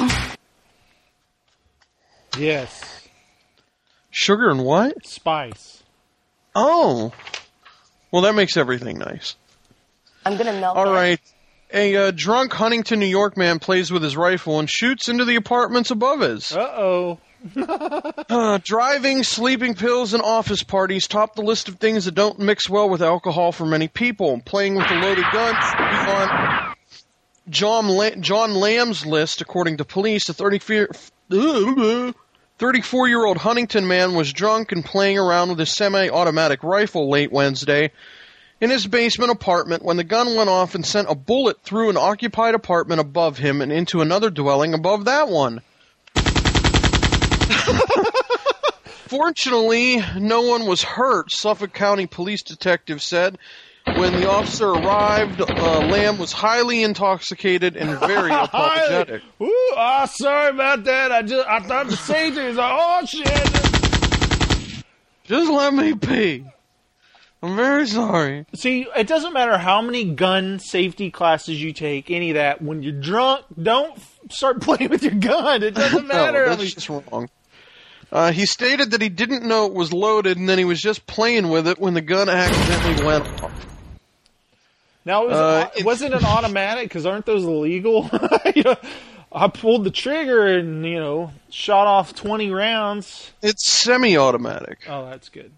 Yes. Sugar and what? Spice. Oh. Well, that makes everything nice. I'm going to melt All right. A drunk Huntington, New York man plays with his rifle and shoots into the apartments above his. Uh-oh. Driving, sleeping pills, and office parties top the list of things that don't mix well with alcohol for many people. Playing with a loaded gun is on John Lamb's list, according to police. A 34-year-old Huntington man was drunk and playing around with a semi-automatic rifle late Wednesday in his basement apartment when the gun went off and sent a bullet through an occupied apartment above him and into another dwelling above that one. Fortunately, no one was hurt, Suffolk County police detective said. When the officer arrived, Lamb was highly intoxicated and very apologetic. Ooh, sorry about that. I thought the safety was like, oh shit. Just let me pee. I'm very sorry. See, it doesn't matter how many gun safety classes you take, any of that. When you're drunk, don't start playing with your gun. It doesn't matter. No, that's just wrong. He stated that he didn't know it was loaded and then he was just playing with it when the gun accidentally went off. Now, was it an automatic? Because aren't those illegal? I pulled the trigger and, shot off 20 rounds. It's semi-automatic. Oh, that's good.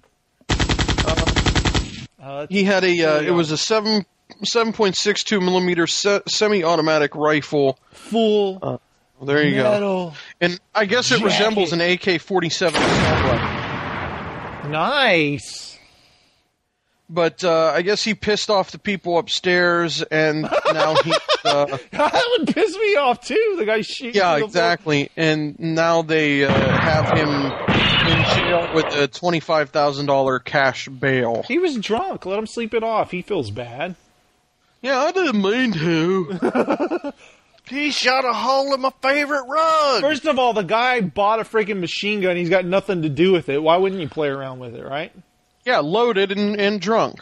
He had it was a 7.62 millimeter semi-automatic rifle. Full. There you metal go. And I guess it resembles an AK-47 assault rifle. Nice. But I guess he pissed off the people upstairs, and now he... that would piss me off, too, the guy shooting. Yeah, exactly. And now they have him in jail with a $25,000 cash bail. He was drunk. Let him sleep it off. He feels bad. Yeah, I didn't mean to. He shot a hole in my favorite rug. First of all, the guy bought a freaking machine gun. He's got nothing to do with it. Why wouldn't you play around with it, right? Yeah, loaded and drunk.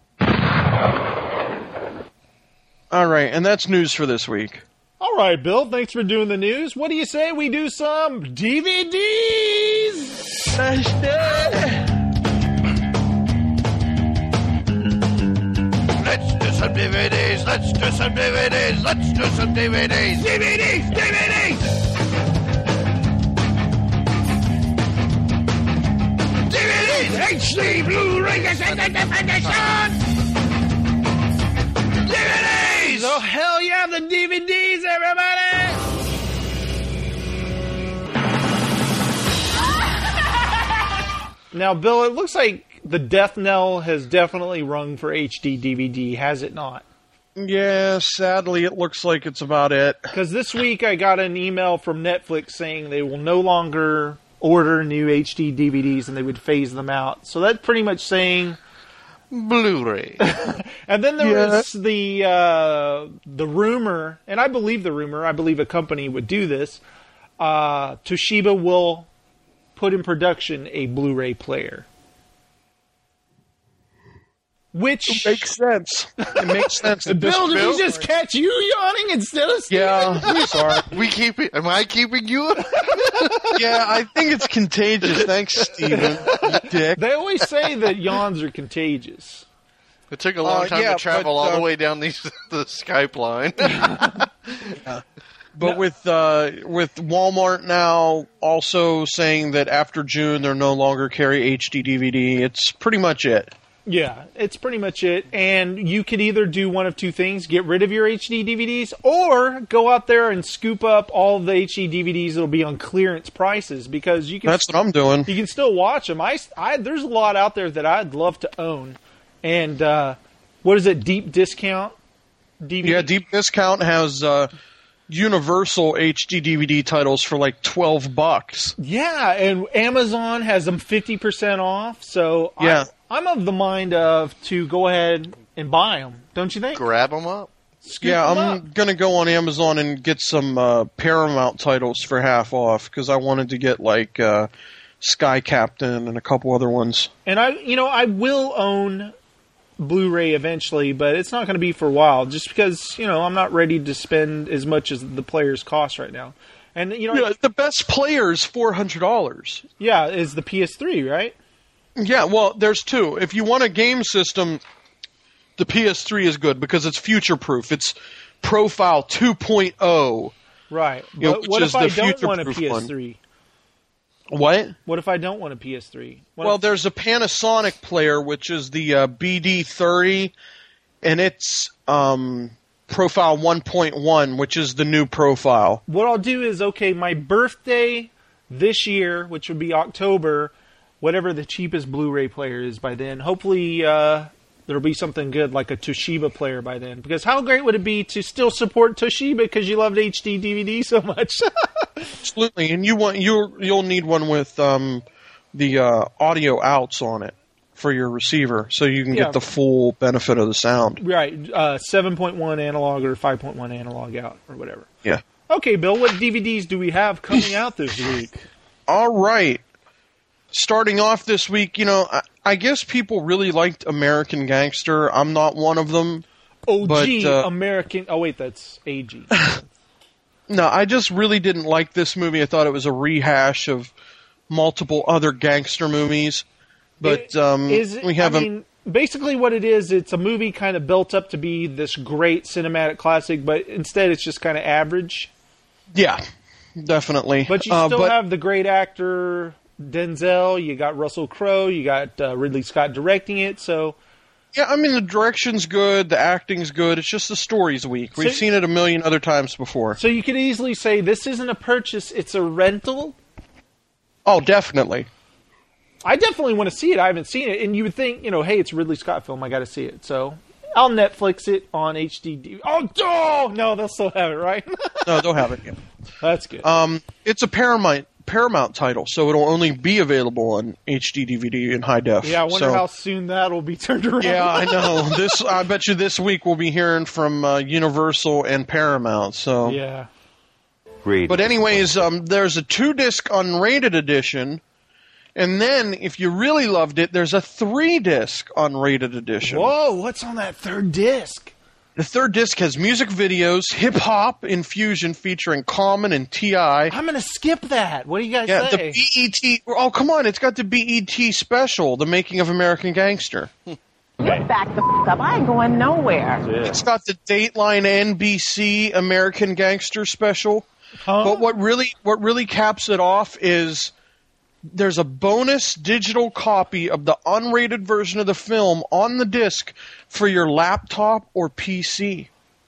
All right, and that's news for this week. All right, Bill, thanks for doing the news. What do you say we do some DVDs? Let's do some DVDs. Let's do some DVDs. Let's do some DVDs. DVDs. DVDs. HD Blu-ray cassette edition! DVDs! Oh, hell yeah, the DVDs, everybody! Now, Bill, it looks like the death knell has definitely rung for HD DVD, has it not? Yeah, sadly, it looks like it's about it. Because this week I got an email from Netflix saying they will no longer order new HD DVDs and they would phase them out. So that's pretty much saying Blu-ray. And then there was the rumor, and I believe the rumor, I believe a company would do this, Toshiba will put in production a Blu-ray player. Which makes sense. It makes sense. Bill, did we just catch you yawning instead of Steven? Yeah, I'm sorry. Am I keeping you? Yeah, I think it's contagious. Thanks, Steven. You dick. They always say that yawns are contagious. It took a long time to travel all the way down the Skype line. But with Walmart now also saying that after June they'll no longer carry HD DVD, it's pretty much it. Yeah, it's pretty much it. And you could either do one of two things, get rid of your HD DVDs, or go out there and scoop up all of the HD DVDs that'll be on clearance prices, because you can... That's what I'm doing. You can still watch them. There's a lot out there that I'd love to own. And, what is it, Deep Discount DVD? Yeah, Deep Discount has Universal HD DVD titles for like $12. Yeah, and Amazon has them 50% off, so... Yeah. I'm of the mind of to go ahead and buy them, don't you think? Grab them up. I'm going to go on Amazon and get some Paramount titles for half off, because I wanted to get like Sky Captain and a couple other ones. And I will own Blu-ray eventually, but it's not going to be for a while, just because, I'm not ready to spend as much as the players cost right now. And the best player is $400. Yeah, is the PS3, right? Yeah, well, there's two. If you want a game system, the PS3 is good because it's future-proof. It's Profile 2.0. Right. But what if I don't want a PS3? What? What if I don't want a PS3? There's a Panasonic player, which is the BD30, and it's Profile 1.1, which is the new profile. What I'll do is, my birthday this year, which would be October... whatever the cheapest Blu-ray player is by then. Hopefully there'll be something good like a Toshiba player by then. Because how great would it be to still support Toshiba because you loved HD DVD so much? Absolutely, and you'll need one with the audio outs on it for your receiver, so you can get the full benefit of the sound. Right, 7.1 analog or 5.1 analog out or whatever. Yeah. Okay, Bill, what DVDs do we have coming out this week? All right. Starting off this week, I guess people really liked American Gangster. I'm not one of them. American... Oh, wait, that's AG. No, I just really didn't like this movie. I thought it was a rehash of multiple other gangster movies. But basically what it is, it's a movie kind of built up to be this great cinematic classic, but instead it's just kind of average. Yeah, definitely. But you still have the great actor Denzel, you got Russell Crowe, you got Ridley Scott directing it, so... Yeah, I mean, the direction's good, the acting's good, it's just the story's weak. We've seen it a million other times before. So you could easily say, this isn't a purchase, it's a rental? Oh, definitely. I definitely want to see it. I haven't seen it. And you would think, hey, it's a Ridley Scott film. I got to see it. So I'll Netflix it on HD. Oh, no, they'll still have it, right? No, they'll have it. Yeah. That's good. It's a Paramount title, so it'll only be available on HD DVD in high def. Yeah, I wonder how soon that'll be turned around. Yeah, I know. I bet you this week we'll be hearing from Universal and Paramount. So yeah. But anyways, there's a 2-disc unrated edition. And then, if you really loved it, there's a 3-disc unrated edition. Whoa, what's on that 3rd disc? The 3rd disc has music videos, hip-hop infusion featuring Common and T.I. I'm going to skip that. What do you guys say? The BET... Oh, come on. It's got the BET special, The Making of American Gangster. You back the f*** up. I ain't going nowhere. It's got the Dateline NBC American Gangster special. Huh? But what really caps it off is... There's a bonus digital copy of the unrated version of the film on the disc for your laptop or PC.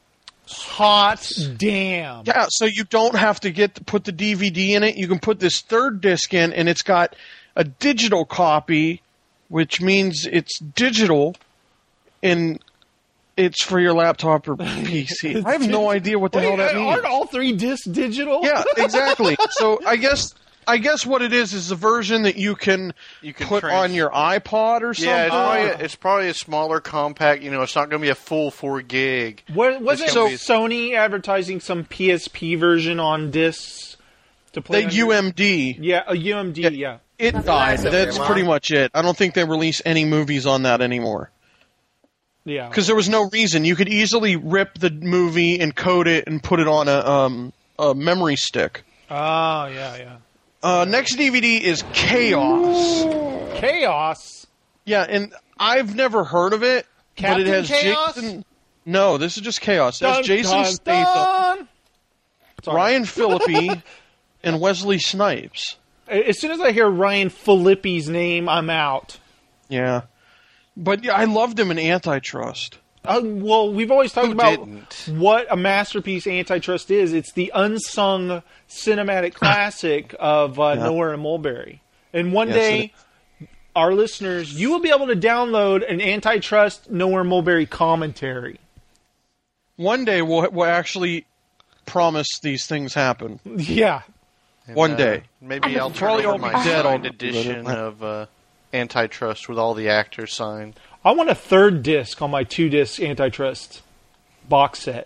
Hot damn. Yeah, so you don't have to put the DVD in it. You can put this 3rd disc in, and it's got a digital copy, which means it's digital, and it's for your laptop or PC. I have no idea what the hell that means. Aren't all 3 discs digital? Yeah, exactly. So I guess what it is the version that you can put on your iPod or something. Yeah, it's probably a smaller compact. It's not going to be a full 4 gig. Wasn't Sony advertising some PSP version on discs to play? The UMD. Yeah, a UMD. Yeah, it died. That's pretty much it. I don't think they release any movies on that anymore. Yeah, because there was no reason. You could easily rip the movie, encode it, and put it on a memory stick. Oh, yeah. Next DVD is Chaos. Chaos? Yeah, and I've never heard of it, Captain but it has Chaos? Jason... No, this is just Chaos. It has Jason Statham, Ryan Phillippe, and Wesley Snipes. As soon as I hear Ryan Phillippe's name, I'm out. Yeah. But yeah, I loved him in Antitrust. Well, we've always talked about what a masterpiece Antitrust is. It's the unsung cinematic classic of Nowhere and Mulberry. And one day, our listeners, you will be able to download an Antitrust Nowhere and Mulberry commentary. One day, we'll actually promise these things happen. Yeah. One day. Maybe I'll turn over my signed edition of Antitrust with all the actors signed. I want a 3rd disc on my 2-disc Antitrust box set.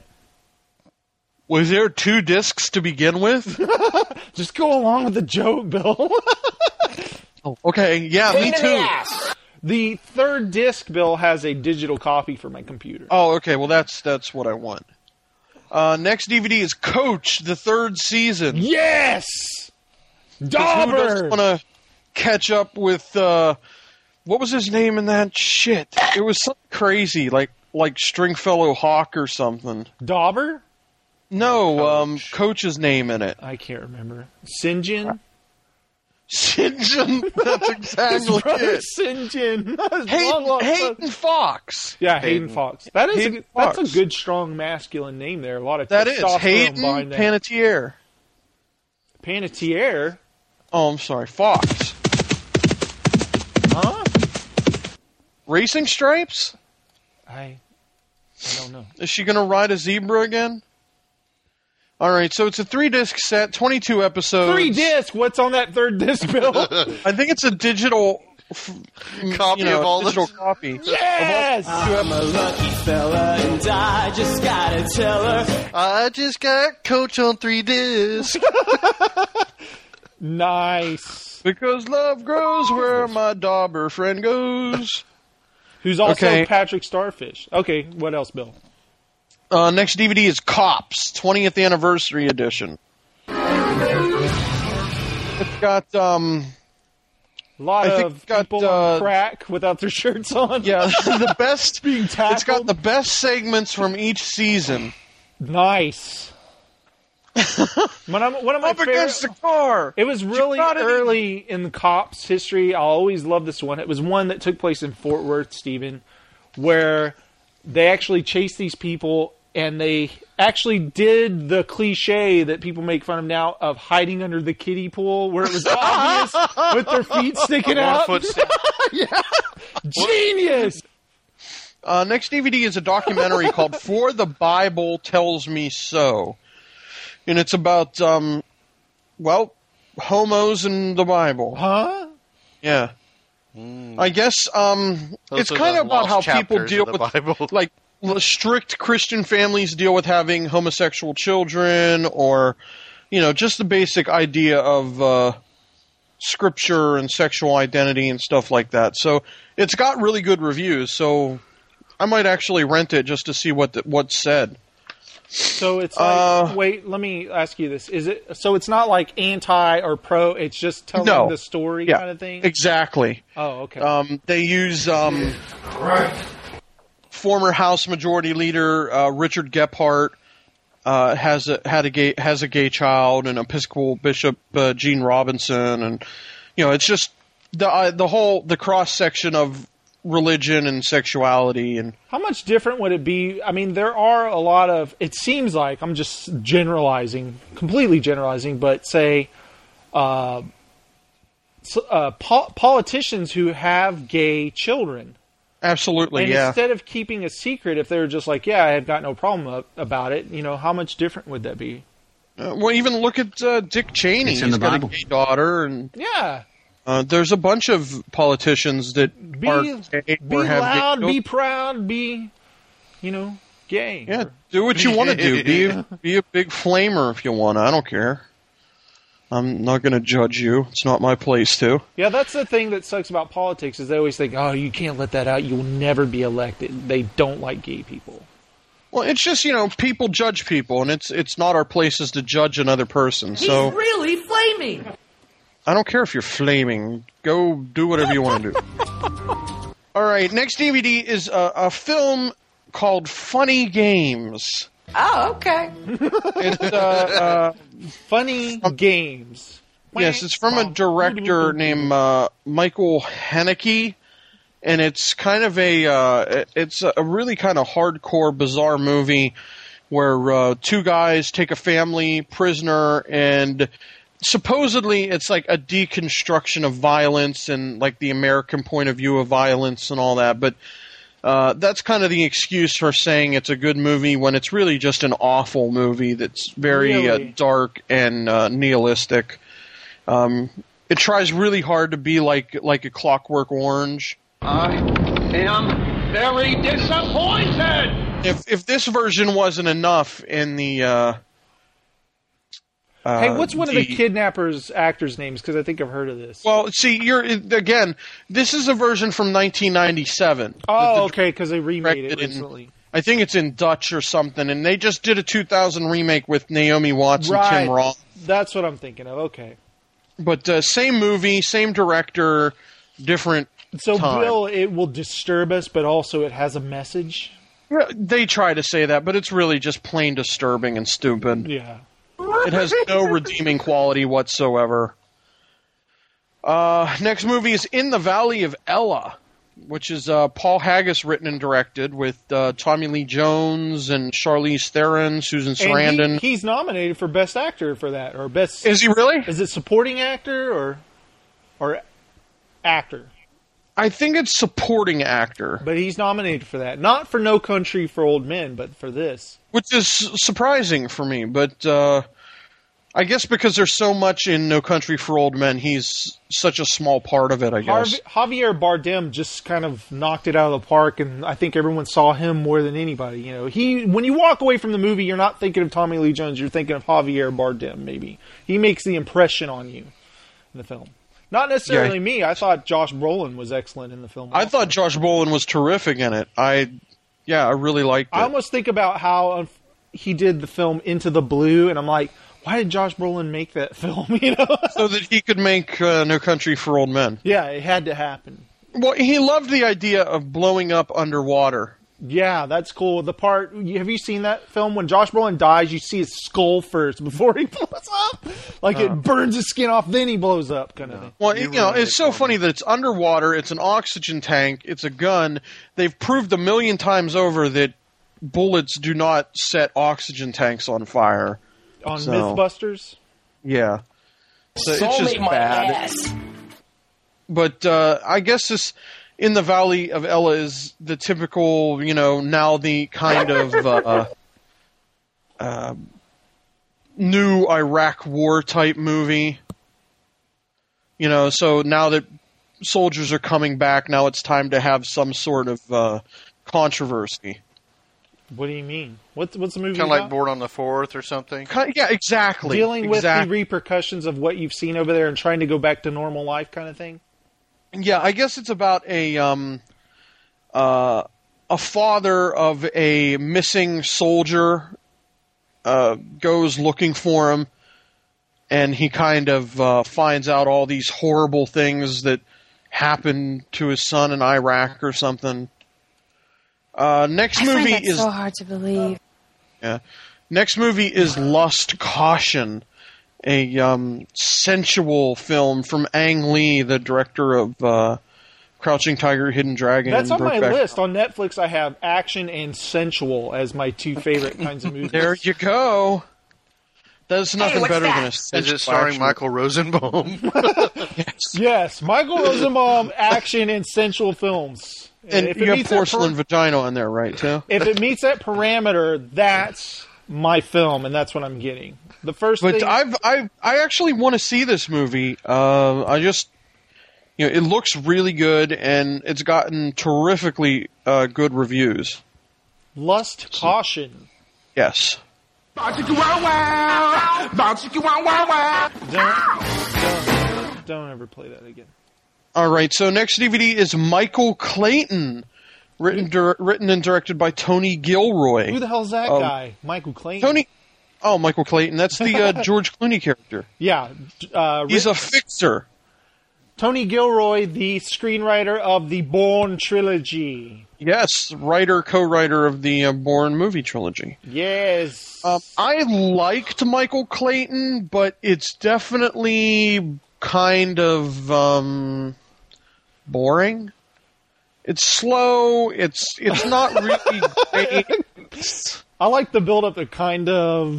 Was there 2 discs to begin with? Just go along with the joke, Bill. Oh, okay, yeah, me too. The 3rd disc, Bill, has a digital copy for my computer. Oh, okay, well that's what I want. Next DVD is Coach, the 3rd season. Yes! Dauber! Who doesn't want to catch up with... what was his name in that shit? It was something crazy, like Stringfellow Hawk or something. Dauber? No, Coach's name in it. I can't remember. Sinjin? Sinjin? That's exactly it. Sinjin. Hayden Fox. Yeah, Hayden Fox. That's a good, strong masculine name there. A lot of that is Hayden Panettiere. Panettiere? Oh, I'm sorry, Fox. Huh? Racing Stripes? I don't know. Is she going to ride a zebra again? All right, so it's a 3-disc set, 22 episodes. 3 discs? What's on that 3rd disc, Bill? I think it's a digital copy of all digital this. Copy. Yes! I'm a lucky fella, and I just gotta tell her. I just got Coach on 3 discs. Nice. Because love grows where my dauber friend goes. Who's also Patrick Starfish. Okay, what else, Bill? Next DVD is Cops, 20th Anniversary Edition. It's got A lot I think of it's got, people on crack without their shirts on. Yeah, the best. Being tackled. It's got the best segments from each season. Nice. One of my Up against the car. It was really early in the Cops history. I'll always love this one. It was one that took place in Fort Worth, Stephen, where they actually chased these people, and they actually did the cliche that people make fun of now of hiding under the kiddie pool, where it was obvious with their feet sticking out. Yeah. Genius. Next DVD is a documentary called For the Bible Tells Me So. And it's about, homos and the Bible. Huh? Yeah. I guess it's kind of about how people deal with, like, strict Christian families deal with having homosexual children, or, just the basic idea of scripture and sexual identity and stuff like that. So it's got really good reviews, so I might actually rent it just to see what's said. So it's like, wait, let me ask you this. Is it, so it's not like anti or pro, it's just telling the story kind of thing? Exactly. Oh, okay. They use former House Majority Leader Richard Gephardt has a gay child, and Episcopal Bishop Gene Robinson, and it's just the cross section of religion and sexuality. And how much different would it be? I mean, there are a lot of, it seems like, I'm just generalizing, completely generalizing, but say politicians who have gay children. Absolutely, and yeah. Instead of keeping a secret, if they were just like, yeah, I have got no problem about it, how much different would that be? Well, even look at Dick Cheney. It's in the Bible. Got a gay daughter, and yeah. There's a bunch of politicians that are gay be or have loud, gay be proud, be, gay. Yeah, do what you want to do. Be a big flamer if you want. I don't care. I'm not going to judge you. It's not my place to. Yeah, that's the thing that sucks about politics is they always think, oh, you can't let that out. You'll never be elected. They don't like gay people. Well, it's just, people judge people, and it's not our places to judge another person. He's so really flaming. I don't care if you're flaming. Go do whatever you want to do. All right, next DVD is a film called Funny Games. Oh, okay. It's Funny Games. Yes, it's from a director named Michael Haneke, and it's kind of it's a really kind of hardcore, bizarre movie where two guys take a family prisoner, and supposedly it's like a deconstruction of violence and like the American point of view of violence and all that, but that's kind of the excuse for saying it's a good movie when it's really just an awful movie that's very dark and nihilistic. It tries really hard to be like a Clockwork Orange. I am very disappointed! If this version wasn't enough in the... hey, what's one of the kidnappers' actors' names? Because I think I've heard of this. Well, see, this is a version from 1997. Oh, okay, because they remade it recently. I think it's in Dutch or something, and they just did a 2000 remake with Naomi Watts and Tim Roth. That's what I'm thinking of, okay. But same movie, same director, different time. Bill, it will disturb us, but also it has a message? Yeah, they try to say that, but it's really just plain disturbing and stupid. Yeah. It has no redeeming quality whatsoever. Next movie is In the Valley of Ella, which is Paul Haggis written and directed with Tommy Lee Jones and Charlize Theron, Susan Sarandon. And he's nominated for Best Actor for that, or Best. Is he really? Is it supporting actor or actor? I think it's supporting actor. But he's nominated for that. Not for No Country for Old Men, but for this. Which is surprising for me, but I guess because there's so much in No Country for Old Men, he's such a small part of it, I guess. Javier Bardem just kind of knocked it out of the park, and I think everyone saw him more than anybody. When you walk away from the movie, you're not thinking of Tommy Lee Jones, you're thinking of Javier Bardem, maybe. He makes the impression on you in the film. Not necessarily me. I thought Josh Brolin was excellent in the film. I thought Josh Brolin was terrific in it. I really liked it. I almost think about how he did the film Into the Blue, and I'm like, Why did Josh Brolin make that film? You know, so that he could make No Country for Old Men. Yeah, it had to happen. Well, he loved the idea of blowing up underwater. Yeah, that's cool. The part, have you seen that film? When Josh Brolin dies, you see his skull first before he blows up. Like it burns his skin off, then he blows up, kind of thing. Well, it's so funny that it's underwater, it's an oxygen tank, it's a gun. They've proved 1,000,000 times over that bullets do not set oxygen tanks on fire. On Mythbusters? Yeah. So it's Soulmate just my bad. ass. But I guess this In the Valley of Ella is the typical, now the kind of new Iraq war type movie. So now that soldiers are coming back, now it's time to have some sort of controversy. What do you mean? What's the movie Kind of about? like Born on the 4th or something? Yeah, exactly. Dealing with the repercussions of what you've seen over there and trying to go back to normal life kind of thing? Yeah, I guess it's about a father of a missing soldier goes looking for him, and he kind of finds out all these horrible things that happened to his son in Iraq or something. Next movie find that is so hard to believe. Yeah. Next movie is Lust, Caution, a sensual film from Ang Lee, the director of Crouching Tiger, Hidden Dragon. That's on my Brokeback. list. On Netflix, I have action and sensual as my two favorite kinds of movies. There you go. There's nothing better than a Is it sensual starring action. Michael Rosenbaum? Yes, Michael Rosenbaum, action and sensual films. And if it you have meets that Porcelain Vagina in there, right, too? If it meets that parameter, that's my film, and that's what I'm getting. The first But thing... I actually want to see this movie. I just... it looks really good, and it's gotten terrifically good reviews. Lust, Caution. Yes. Don't ever play that again. All right, so next DVD is Michael Clayton, written and directed by Tony Gilroy. Who the hell's that guy? Michael Clayton? Michael Clayton. That's the George Clooney character. Yeah. He's a fixer. Tony Gilroy, the screenwriter of the Bourne trilogy. Yes, co-writer of the Bourne movie trilogy. Yes. I liked Michael Clayton, but it's definitely kind of boring. It's slow. It's not really great. I like the build-up to kind of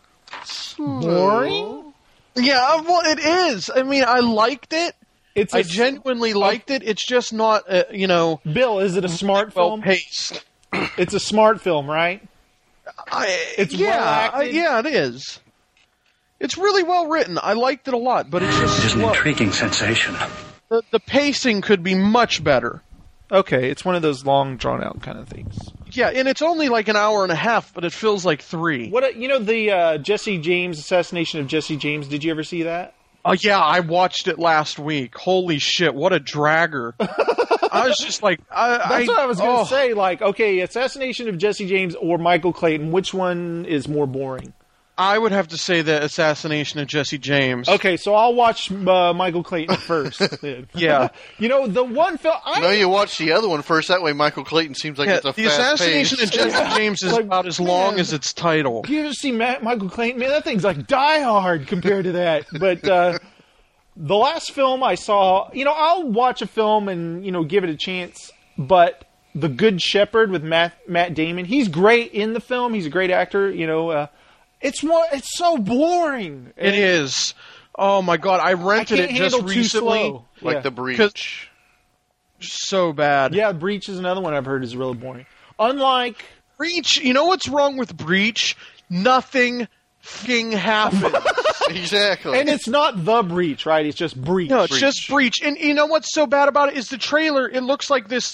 boring. Yeah, well, it is. I mean, I liked it. I genuinely liked it. It's just not, Bill, is it a smart film? Well-paced. It's a smart film, right? It's well acted. Yeah, it is. It's really well written. I liked it a lot, but it's just It is an slow. intriguing sensation. The pacing could be much better. Okay, it's one of those long, drawn-out kind of things. Yeah, and it's only like an hour and a half, but it feels like 3. What the Jesse James assassination of Jesse James? Did you ever see that? Oh yeah, I watched it last week. Holy shit, what a dragger! I was just like, that's what I was going to say. Like, okay, assassination of Jesse James or Michael Clayton, which one is more boring? I would have to say the assassination of Jesse James. Okay, so I'll watch Michael Clayton first. Yeah. The one film... No, you watch the other one first. That way Michael Clayton seems like it's a the fast assassination pace. of Jesse James is about as long as its title. You ever see Michael Clayton? Man, that thing's like Die Hard compared to that. But the last film I saw... I'll watch a film and, give it a chance, but The Good Shepherd with Matt Damon, he's great in the film. He's a great actor, It's so boring. It is. Oh my god, I rented it just recently. Like The Breach. So bad. Yeah, Breach is another one I've heard is really boring. Unlike Breach, you know what's wrong with Breach? Nothing f***ing happens. Exactly. And it's not The Breach, right? It's just Breach. No, it's just Breach. And you know what's so bad about it is the trailer, it looks like this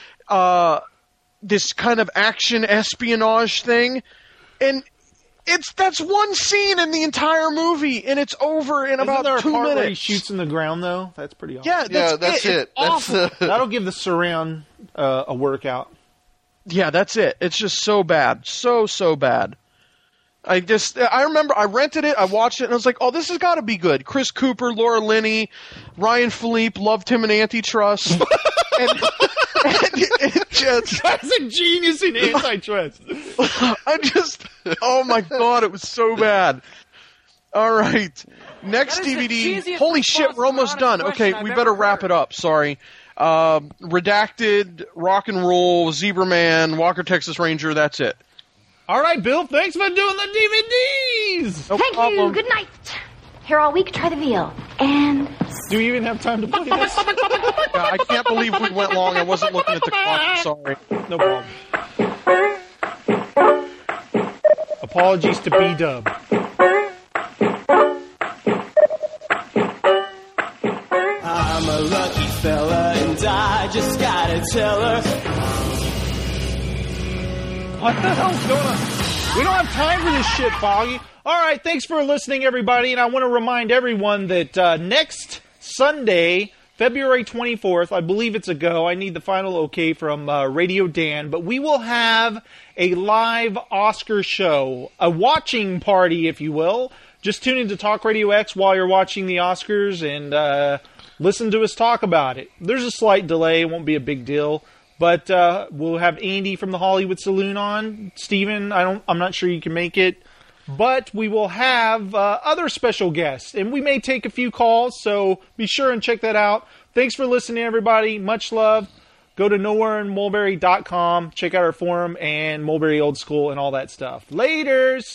this kind of action espionage thing. And that's one scene in the entire movie, and it's over in about there a 2 part minutes. where he shoots in the ground, though? That's pretty awesome. Yeah, that's it. It's awful. That'll give the surround a workout. Yeah, that's it. It's just so bad. So bad. I remember I rented it, I watched it, and I was like, oh, this has got to be good. Chris Cooper, Laura Linney, Ryan Philippe, loved him in Antitrust. and it just... That's a genius in Antitrust. Oh my God, it was so bad. All right. Next DVD. Holy shit, we're almost done. Okay, we better wrap it up. Sorry. Redacted, Rock and Roll, Zebra Man, Walker Texas Ranger, that's it. All right, Bill, thanks for doing the DVDs. No Thank problem. you. Good night. Here all week, try the veal. And... Do we even have time to play this? Yeah, I can't believe we went long. I wasn't looking at the clock. Sorry. No problem. Apologies to B-Dub. I'm a lucky fella, and I just gotta tell her. What the hell's going on? We don't have time for this shit, Foggy. All right, thanks for listening, everybody. And I want to remind everyone that next Sunday, February 24th, I believe it's a go. I need the final okay from Radio Dan. But we will have a live Oscar show, a watching party, if you will. Just tune into Talk Radio X while you're watching the Oscars and listen to us talk about it. There's a slight delay. It won't be a big deal. But we'll have Andy from the Hollywood Saloon on. Steven, I'm not sure you can make it. But we will have other special guests. And we may take a few calls, so be sure and check that out. Thanks for listening, everybody. Much love. Go to nowhereinmulberry.com. Check out our forum and Mulberry Old School and all that stuff. Laters!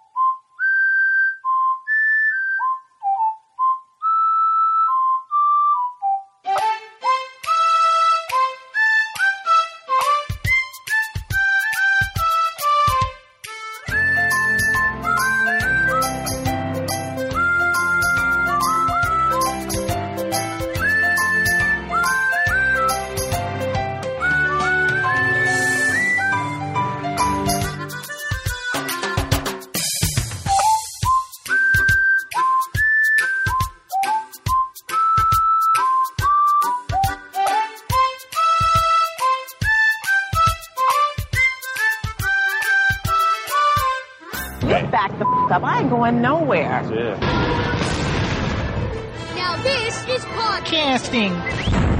Up. I ain't going nowhere. Yeah. Now this is podcasting.